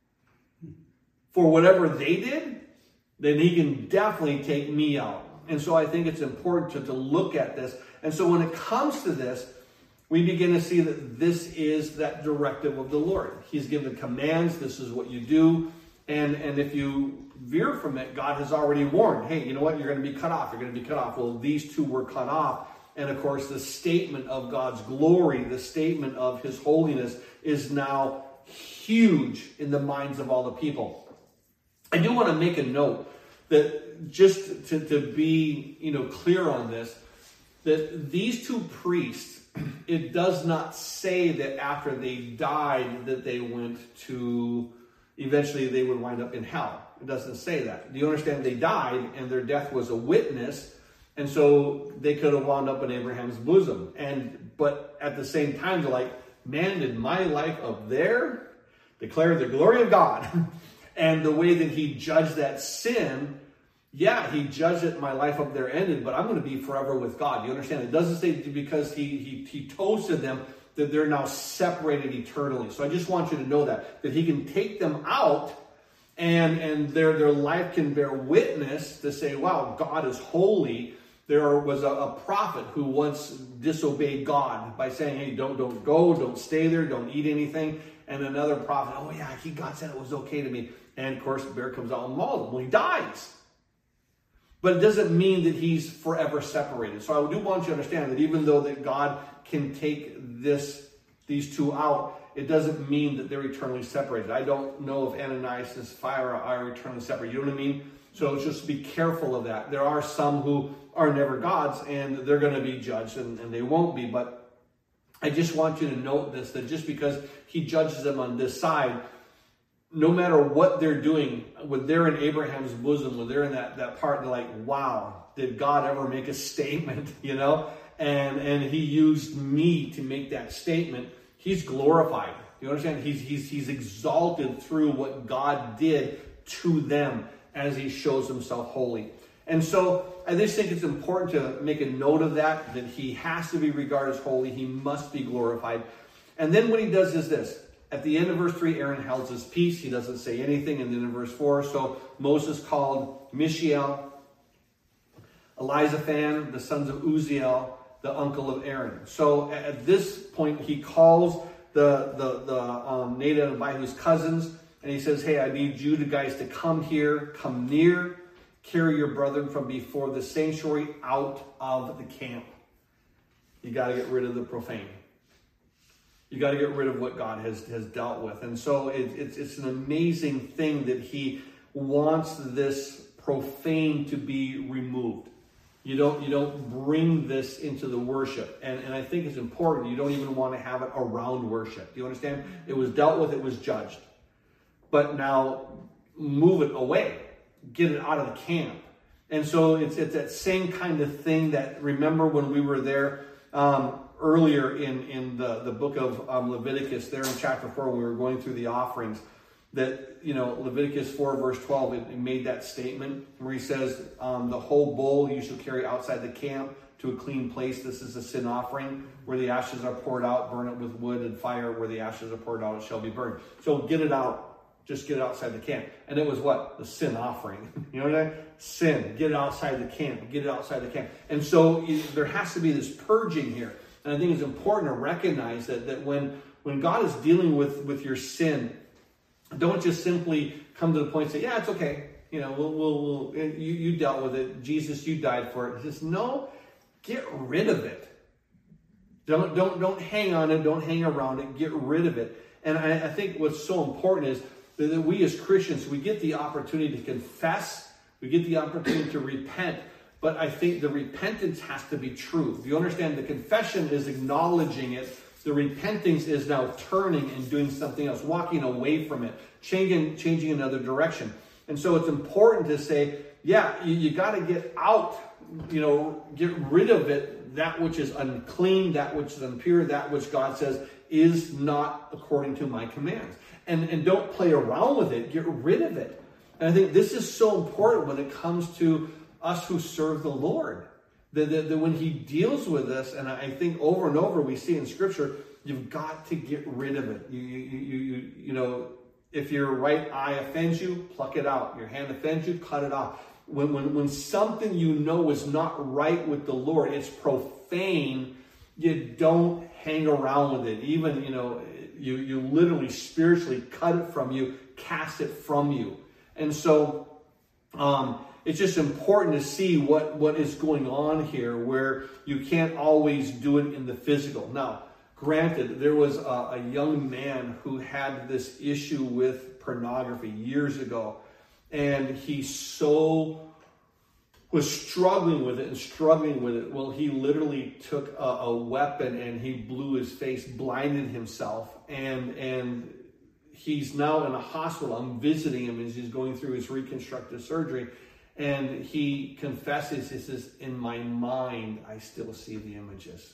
for whatever they did, then he can definitely take me out. And so I think it's important to look at this. And so when it comes to this, we begin to see that this is that directive of the Lord. He's given commands. This is what you do. And if you veer from it, God has already warned, hey, you know what? You're going to be cut off. You're going to be cut off. Well, these two were cut off. And of course, the statement of God's glory, the statement of his holiness is now huge in the minds of all the people. I do want to make a note that just to be, clear on this, that these two priests it does not say that after they died that they went to, eventually they would wind up in hell. It doesn't say that. Do you understand? They died and their death was a witness, and so they could have wound up in Abraham's bosom. But at the same time, they're like, man, did my life up there declare the glory of God? And the way that he judged that sin, yeah, he judged it, my life up there ended, but I'm going to be forever with God. You understand? It doesn't say because he toasted them that they're now separated eternally. So I just want you to know that he can take them out and their life can bear witness to say, wow, God is holy. There was a prophet who once disobeyed God by saying, hey, don't go, don't stay there, don't eat anything. And another prophet, oh yeah, God said it was okay to me. And of course, the bear comes out and mauls him. Well, he dies. But it doesn't mean that he's forever separated. So I do want you to understand that even though that God can take these two out, it doesn't mean that they're eternally separated. I don't know if Ananias and Sapphira are eternally separated. You know what I mean? So just be careful of that. There are some who are never gods, and they're going to be judged, and they won't be. But I just want you to note this, that just because he judges them on this side, no matter what they're doing, when they're in Abraham's bosom, when they're in that part, they're like, wow, did God ever make a statement, you know? And he used me to make that statement. He's glorified. You understand? He's exalted through what God did to them as he shows himself holy. And so I just think it's important to make a note of that he has to be regarded as holy. He must be glorified. And then what he does is this. At the end of verse 3, Aaron held his peace. He doesn't say anything. And then in verse 4, so Moses called Mishael, Elizaphan, the sons of Uzziel, the uncle of Aaron. So at this point, he calls the Nadab and Abihu's cousins, and he says, hey, I need you guys to come here, come near, carry your brethren from before the sanctuary out of the camp. You got to get rid of the profane. You got to get rid of what God has dealt with. And so it's an amazing thing that he wants this profane to be removed. You don't bring this into the worship. And I think it's important. You don't even want to have it around worship. Do you understand? It was dealt with, it was judged. But now move it away. Get it out of the camp. And so it's that same kind of thing that, remember when we were there earlier in the book of Leviticus, there in chapter 4, when we were going through the offerings, that, Leviticus 4 verse 12, it made that statement where he says, the whole bull you shall carry outside the camp to a clean place. This is a sin offering. Where the ashes are poured out, burn it with wood and fire. Where the ashes are poured out, it shall be burned. So get it out. Just get it outside the camp. And it was what? The sin offering. You know what I mean? Sin. Get it outside the camp. Get it outside the camp. And so there has to be this purging here. And I think it's important to recognize that when God is dealing with your sin, don't just simply come to the point and say, yeah, it's okay. You dealt with it. Jesus, you died for it. He says, no, get rid of it. Don't hang on it. Don't hang around it. Get rid of it. And I think what's so important is that we as Christians, we get the opportunity to confess. We get the opportunity to repent. But I think the repentance has to be true. Do you understand? The confession is acknowledging it. The repentance is now turning and doing something else, walking away from it, changing another direction. And so it's important to say, yeah, you got to get out, get rid of it, that which is unclean, that which is impure, that which God says is not according to my commands. And don't play around with it. Get rid of it. And I think this is so important when it comes to us who serve the Lord. That when he deals with us, and I think over and over we see in Scripture, you've got to get rid of it. If your right eye offends you, pluck it out. Your hand offends you, cut it off. When something is not right with the Lord, it's profane, you don't hang around with it. Even, you literally spiritually cut it from you, cast it from you. And so it's just important to see what is going on here, where you can't always do it in the physical. Now, granted, there was a young man who had this issue with pornography years ago, and he so was struggling with it. Well, he literally took a weapon and he blew his face, blinded himself, and he's now in a hospital. I'm visiting him as he's going through his reconstructive surgery, and he confesses, he says, in my mind, I still see the images.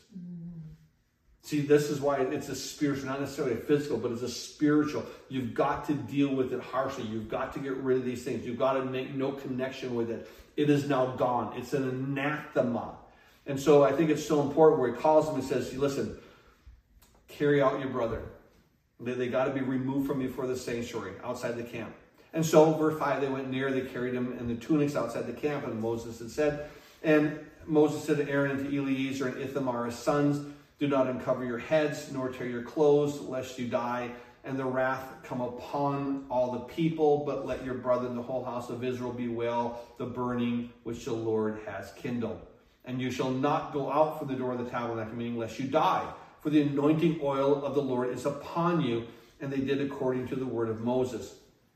See, this is why it's a spiritual, not necessarily a physical, but it's a spiritual. You've got to deal with it harshly. You've got to get rid of these things. You've got to make no connection with it. It is now gone. It's an anathema. And so I think it's so important where he calls him and says, listen, carry out your brother. They got to be removed from you for the sanctuary outside the camp. And so, verse 5, they went near, they carried him in the tunics outside the camp, and Moses had said, and Moses said to Aaron and to Eleazar and Ithamar, his sons, do not uncover your heads, nor tear your clothes, lest you die, and the wrath come upon all the people, but let your brother and the whole house of Israel bewail the burning which the Lord has kindled. And you shall not go out from the door of the tabernacle meeting, lest you die. For the anointing oil of the Lord is upon you. And they did according to the word of Moses.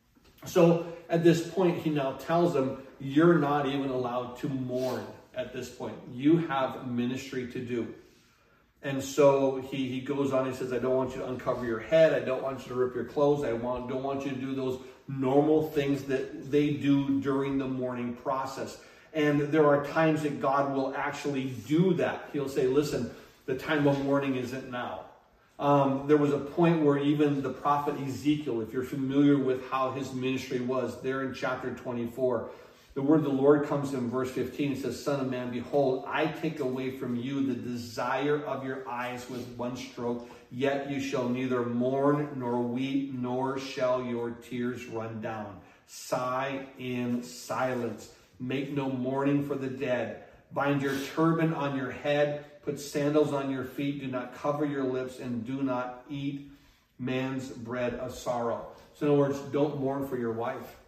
So at this point, he now tells them, you're not even allowed to mourn at this point. You have ministry to do. And so he goes on, he says, I don't want you to uncover your head. I don't want you to rip your clothes. I don't want you to do those normal things that they do during the mourning process. And there are times that God will actually do that. He'll say, listen, the time of mourning isn't now. There was a point where even the prophet Ezekiel, if you're familiar with how his ministry was, there in chapter 24, the word of the Lord comes in verse 15. It says, Son of man, behold, I take away from you the desire of your eyes with one stroke, yet you shall neither mourn nor weep, nor shall your tears run down. Sigh in silence. Make no mourning for the dead. Bind your turban on your head. Put sandals on your feet. Do not cover your lips, and do not eat man's bread of sorrow. So in other words, don't mourn for your wife.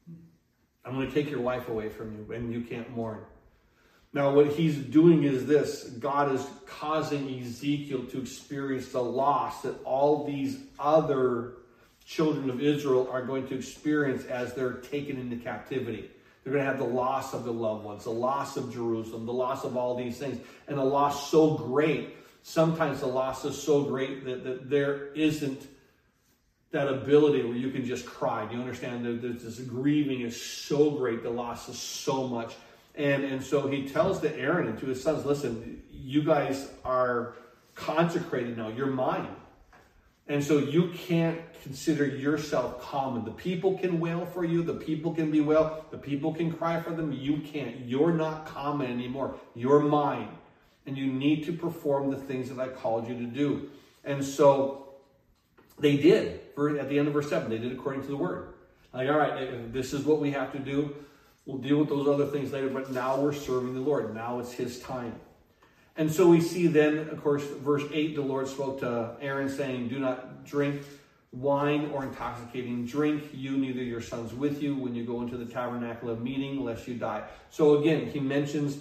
I'm going to take your wife away from you, and you can't mourn. Now, what he's doing is this. God is causing Ezekiel to experience the loss that all these other children of Israel are going to experience as they're taken into captivity. They're going to have the loss of the loved ones, the loss of Jerusalem, the loss of all these things, and a loss so great. Sometimes the loss is so great that there isn't that ability where you can just cry. Do you understand? This grieving is so great. The loss is so much. And so he tells to Aaron and to his sons, listen, you guys are consecrated now. You're mine. And so you can't consider yourself common. The people can wail for you. The people can bewail. The people can cry for them. You can't. You're not common anymore. You're mine. And you need to perform the things that I called you to do. And so they did. At the end of verse 7, they did according to the word. Like, all right, this is what we have to do. We'll deal with those other things later, but now we're serving the Lord. Now it's his time. And so we see then, of course, verse 8, the Lord spoke to Aaron saying, do not drink wine or intoxicating drink, you neither your sons with you, when you go into the tabernacle of meeting, lest you die. So again, he mentions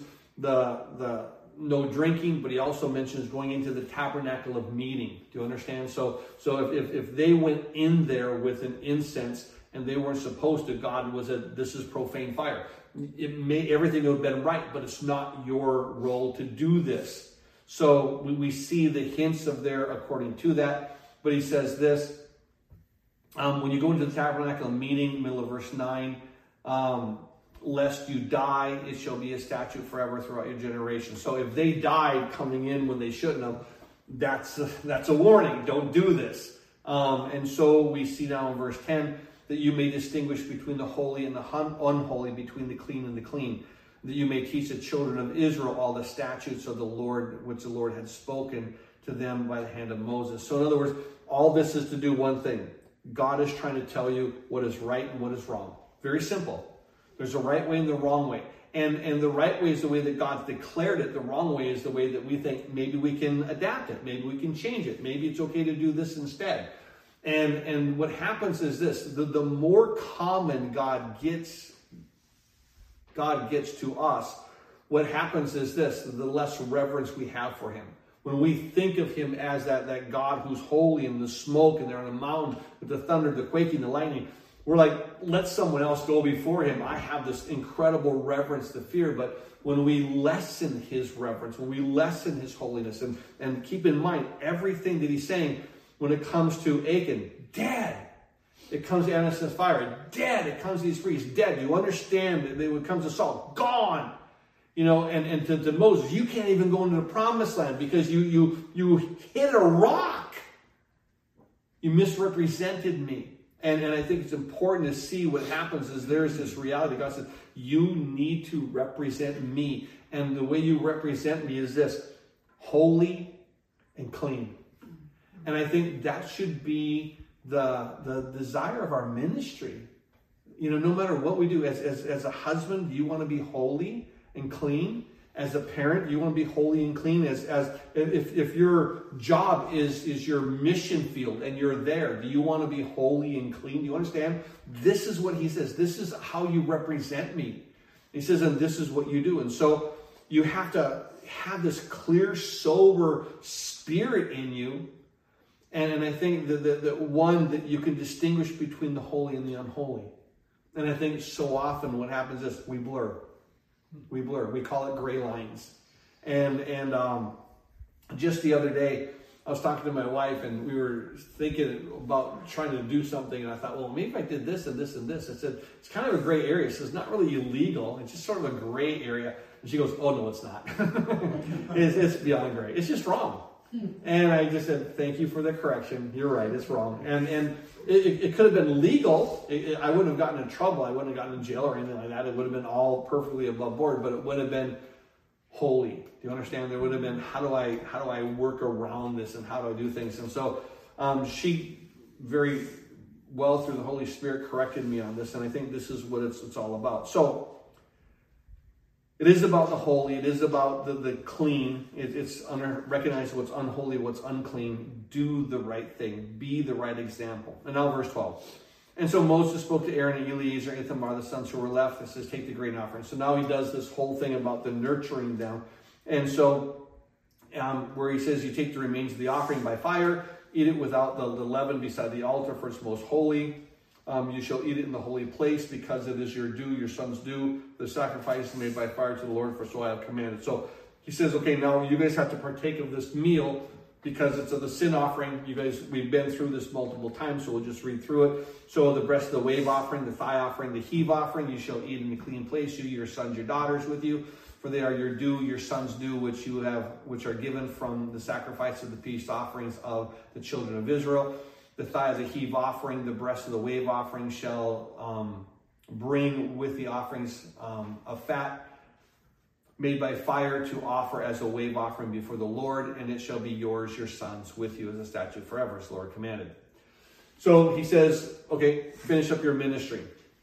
the no drinking, but he also mentions going into the tabernacle of meeting. Do you understand? So if they went in there with an incense and they weren't supposed to, God was this is profane fire. Everything would have been right, but it's not your role to do this. So we see the hints of there according to that. But he says this, when you go into the tabernacle of meeting, middle of verse 9, lest you die, it shall be a statute forever throughout your generation. So if they died coming in when they shouldn't have, that's a warning. Don't do this. And so we see now in verse 10 that you may distinguish between the holy and the unholy, between the clean and the clean, that you may teach the children of Israel all the statutes of the Lord, which the Lord had spoken to them by the hand of Moses. So in other words, all this is to do one thing. God is trying to tell you what is right and what is wrong. Very simple. There's a right way and the wrong way. And the right way is the way that God's declared it. The wrong way is the way that we think maybe we can adapt it. Maybe we can change it. Maybe it's okay to do this instead. And what happens is this. The more common God gets to us, what happens is this. The less reverence we have for him. When we think of him as that God who's holy and the smoke and they're on a mountain with the thunder, the quaking, the lightning, we're like, let someone else go before him. I have this incredible reverence to fear. But when we lessen his reverence, when we lessen his holiness, and keep in mind everything that he's saying when it comes to Achan, dead. It comes to Ananias and Sapphira, dead. It comes to these priests, dead. You understand that when it comes to Saul, gone. And to Moses, you can't even go into the promised land because you hit a rock. You misrepresented me. And I think it's important to see what happens is there's this reality. God says, you need to represent me. And the way you represent me is this, holy and clean. And I think that should be the desire of our ministry. No matter what we do, as a husband, you want to be holy and clean. As a parent, you want to be holy and clean. If your job is your mission field and you're there, do you want to be holy and clean? Do you understand? This is what he says. This is how you represent me. He says, and this is what you do. And so you have to have this clear, sober spirit in you. And I think that one, that you can distinguish between the holy and the unholy. And I think so often what happens is we blur. We call it gray lines. And just the other day, I was talking to my wife, and we were thinking about trying to do something, and I thought, well, maybe if I did this and this and this. I said, it's kind of a gray area. So it's not really illegal. It's just sort of a gray area. And she goes, oh, no, it's not. It's beyond gray. It's just wrong. And I just said, thank you for the correction. You're right, it's wrong. And it could have been legal. I wouldn't have gotten in trouble. I wouldn't have gotten in jail or anything like that. It would have been all perfectly above board, but it would have been holy. Do you understand? There would have been, how do I work around this, and how do I do things? And so she very well through the Holy Spirit corrected me on this, and I think this is what it's all about. So it is about the holy. It is about the clean. It's recognize what's unholy, what's unclean. Do the right thing. Be the right example. And now verse 12. And so Moses spoke to Aaron and Eleazar and Ithamar, the sons who were left, and says, take the grain offering. So now he does this whole thing about the nurturing them. And so where he says, you take the remains of the offering by fire, eat it without the leaven beside the altar, for it's most holy. You shall eat it in the holy place, because it is your due, your son's due. The sacrifice is made by fire to the Lord, for so I have commanded. So he says, okay, now you guys have to partake of this meal, because it's of the sin offering. You guys, we've been through this multiple times, so we'll just read through it. So the breast of the wave offering, the thigh offering, the heave offering, you shall eat in a clean place, you, your sons, your daughters with you, for they are your due, your sons' due, which are given from the sacrifice of the peace offerings of the children of Israel. The thigh of the heave offering, the breast of the wave offering shall bring with the offerings of fat made by fire to offer as a wave offering before the Lord, and it shall be yours, your sons, with you as a statute forever, as the Lord commanded. So he says, okay, finish up your ministry.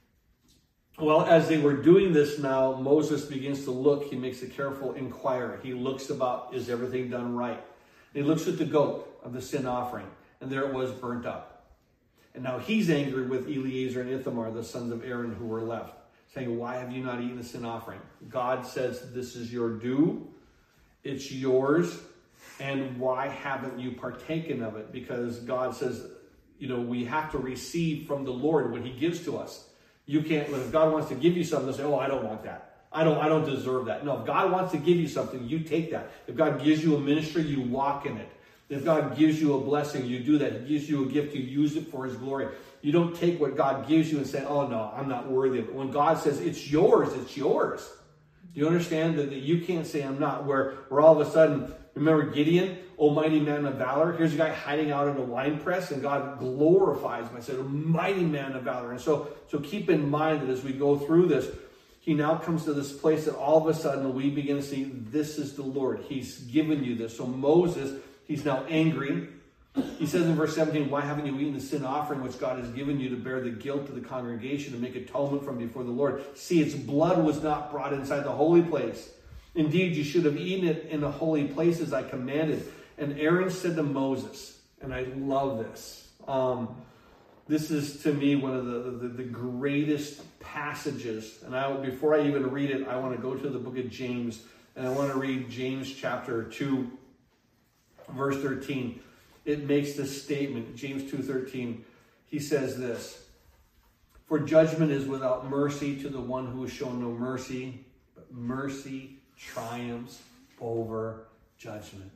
Well, as they were doing this now, Moses begins to look. He makes a careful inquiry. He looks about, is everything done right? And he looks at the goat of the sin offering, and there it was burnt up. And now he's angry with Eleazar and Ithamar, the sons of Aaron, who were left, saying, why have you not eaten the sin offering? God says, this is your due. It's yours. And why haven't you partaken of it? Because God says, we have to receive from the Lord what he gives to us. You can't, if God wants to give you something, say, oh, I don't want that. I don't deserve that. No, if God wants to give you something, you take that. If God gives you a ministry, you walk in it. If God gives you a blessing, you do that. He gives you a gift, you use it for his glory. You don't take what God gives you and say, oh no, I'm not worthy of it. When God says it's yours, it's yours. Do you understand that you can't say I'm not, where all of a sudden, remember Gideon, almighty man of valor? Here's a guy hiding out in a wine press, and God glorifies him. I said, a mighty man of valor. And so keep in mind that as we go through this, he now comes to this place that all of a sudden we begin to see, this is the Lord. He's given you this. So Moses, he's now angry. He says in verse 17, why haven't you eaten the sin offering which God has given you to bear the guilt of the congregation, to make atonement from before the Lord? See, its blood was not brought inside the holy place. Indeed, you should have eaten it in the holy place as I commanded. And Aaron said to Moses, and I love this. This is, to me, one of the greatest passages. And before I even read it, I want to go to the book of James. And I want to read James chapter 2, verse 13. It makes this statement, James 2:13. He says this, For judgment is without mercy to the one who has shown no mercy, but mercy triumphs over judgment.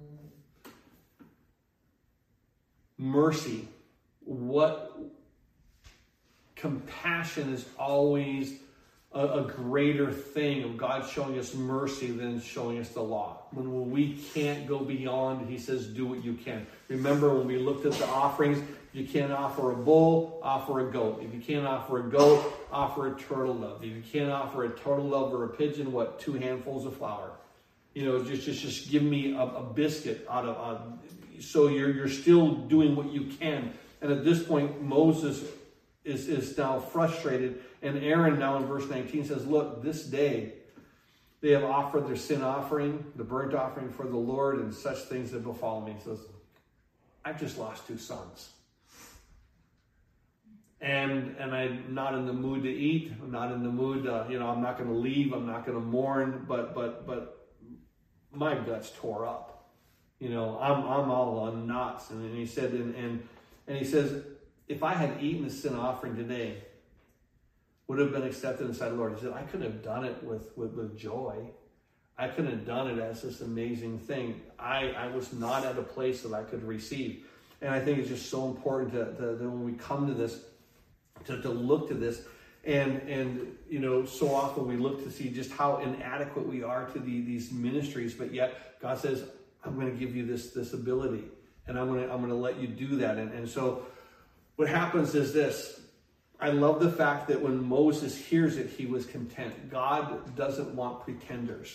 Mercy. What compassion is always a greater thing of God showing us mercy than showing us the law. When we can't go beyond, he says, do what you can. Remember when we looked at the offerings, if you can't offer a bull, offer a goat. If you can't offer a goat, offer a turtle dove. If you can't offer a turtle dove or a pigeon, 2 handfuls of flour? Just give me a biscuit out of. So you're still doing what you can. And at this point, Moses is now frustrated. And Aaron now in verse 19 says, look, this day they have offered their sin offering, the burnt offering for the Lord, and such things have befallen me. He says, I've just lost 2 sons. And I'm not in the mood to eat. I'm not in the mood to, I'm not going to leave. I'm not going to mourn. But my guts tore up. I'm all on knots. And he said, and he says, if I had eaten the sin offering today, would have been accepted inside the Lord. He said, I couldn't have done it with joy. I couldn't have done it as this amazing thing. I was not at a place that I could receive. And I think it's just so important that when we come to this, to look to this, and so often we look to see just how inadequate we are to these ministries, but yet God says, I'm going to give you this ability, and I'm going to let you do that. And so what happens is this. I love the fact that when Moses hears it, he was content. God doesn't want pretenders.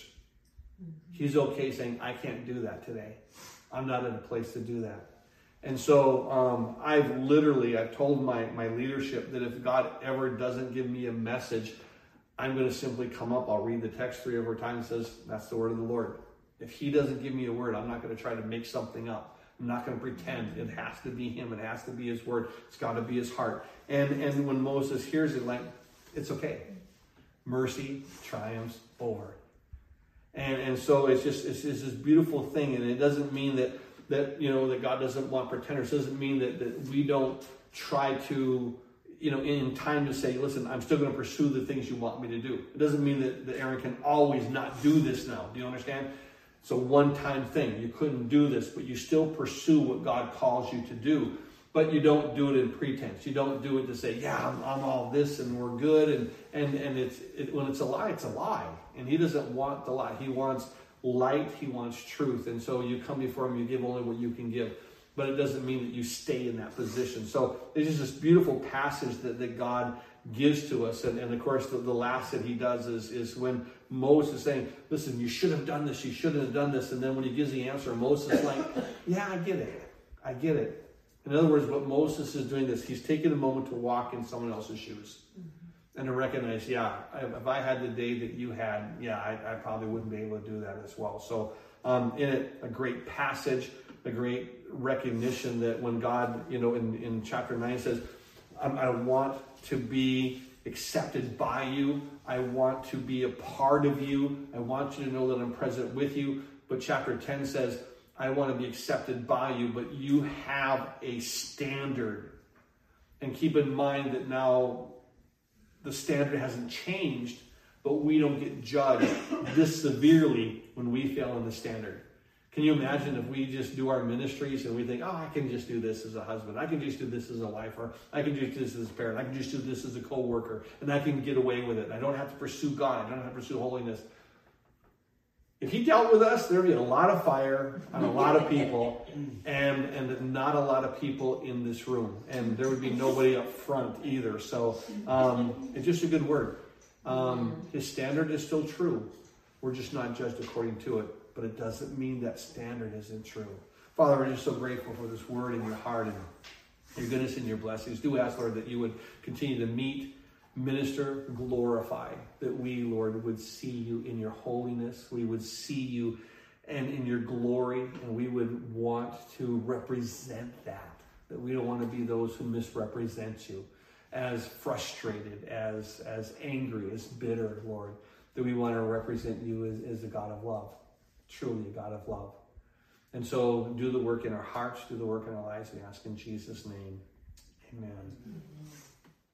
He's okay saying, I can't do that today. I'm not in a place to do that. And so I've told my leadership that if God ever doesn't give me a message, I'm going to simply come up. I'll read the text 3 or 4 times. It says, that's the word of the Lord. If he doesn't give me a word, I'm not going to try to make something up. I'm not going to pretend. It has to be him. It has to be his word. It's got to be his heart. And when Moses hears it, it's okay. Mercy triumphs over. And so it's this beautiful thing. And it doesn't mean that God doesn't want pretenders. It doesn't mean that we don't try to, in time to say, listen, I'm still going to pursue the things you want me to do. It doesn't mean that Aaron can always not do this now. Do you understand? It's a one-time thing. You couldn't do this, but you still pursue what God calls you to do. But you don't do it in pretense. You don't do it to say, yeah, I'm all this and we're good. And when it's a lie, it's a lie. And he doesn't want the lie. He wants light. He wants truth. And so you come before him, you give only what you can give. But it doesn't mean that you stay in that position. So there's just this beautiful passage that God gives to us. And of course, the last that he does is when Moses is saying, listen, you should have done this. You shouldn't have done this. And then when he gives the answer, Moses is like, yeah, I get it. I get it. In other words, what Moses is doing he's taking a moment to walk in someone else's shoes. And to recognize, yeah, if I had the day that you had, yeah, I probably wouldn't be able to do that as well. So in it, a great passage, a great recognition that when God, in chapter 9 says, I want to be accepted by you. I want to be a part of you. I want you to know that I'm present with you. But chapter 10 says, I want to be accepted by you, but you have a standard. And keep in mind that now the standard hasn't changed, but we don't get judged this severely when we fail in the standard. Can you imagine if we just do our ministries and we think, I can just do this as a husband. I can just do this as a wife, or I can just do this as a parent. I can just do this as a co-worker, and I can get away with it. I don't have to pursue God. I don't have to pursue holiness. If he dealt with us, there'd be a lot of fire on a lot of people, and not a lot of people in this room. And there would be nobody up front either. So it's just a good word. His standard is still true. We're just not judged according to it. But it doesn't mean that standard isn't true. Father, we're just so grateful for this word in your heart and your goodness and your blessings. Do ask, Lord, that you would continue to meet, minister, glorify, that we, Lord, would see you in your holiness. We would see you and in your glory, and we would want to represent that we don't want to be those who misrepresent you, as frustrated, as angry, as bitter, Lord, that we want to represent you as a God of love. Truly a God of love. And so do the work in our hearts, do the work in our lives, we ask in Jesus' name. Amen.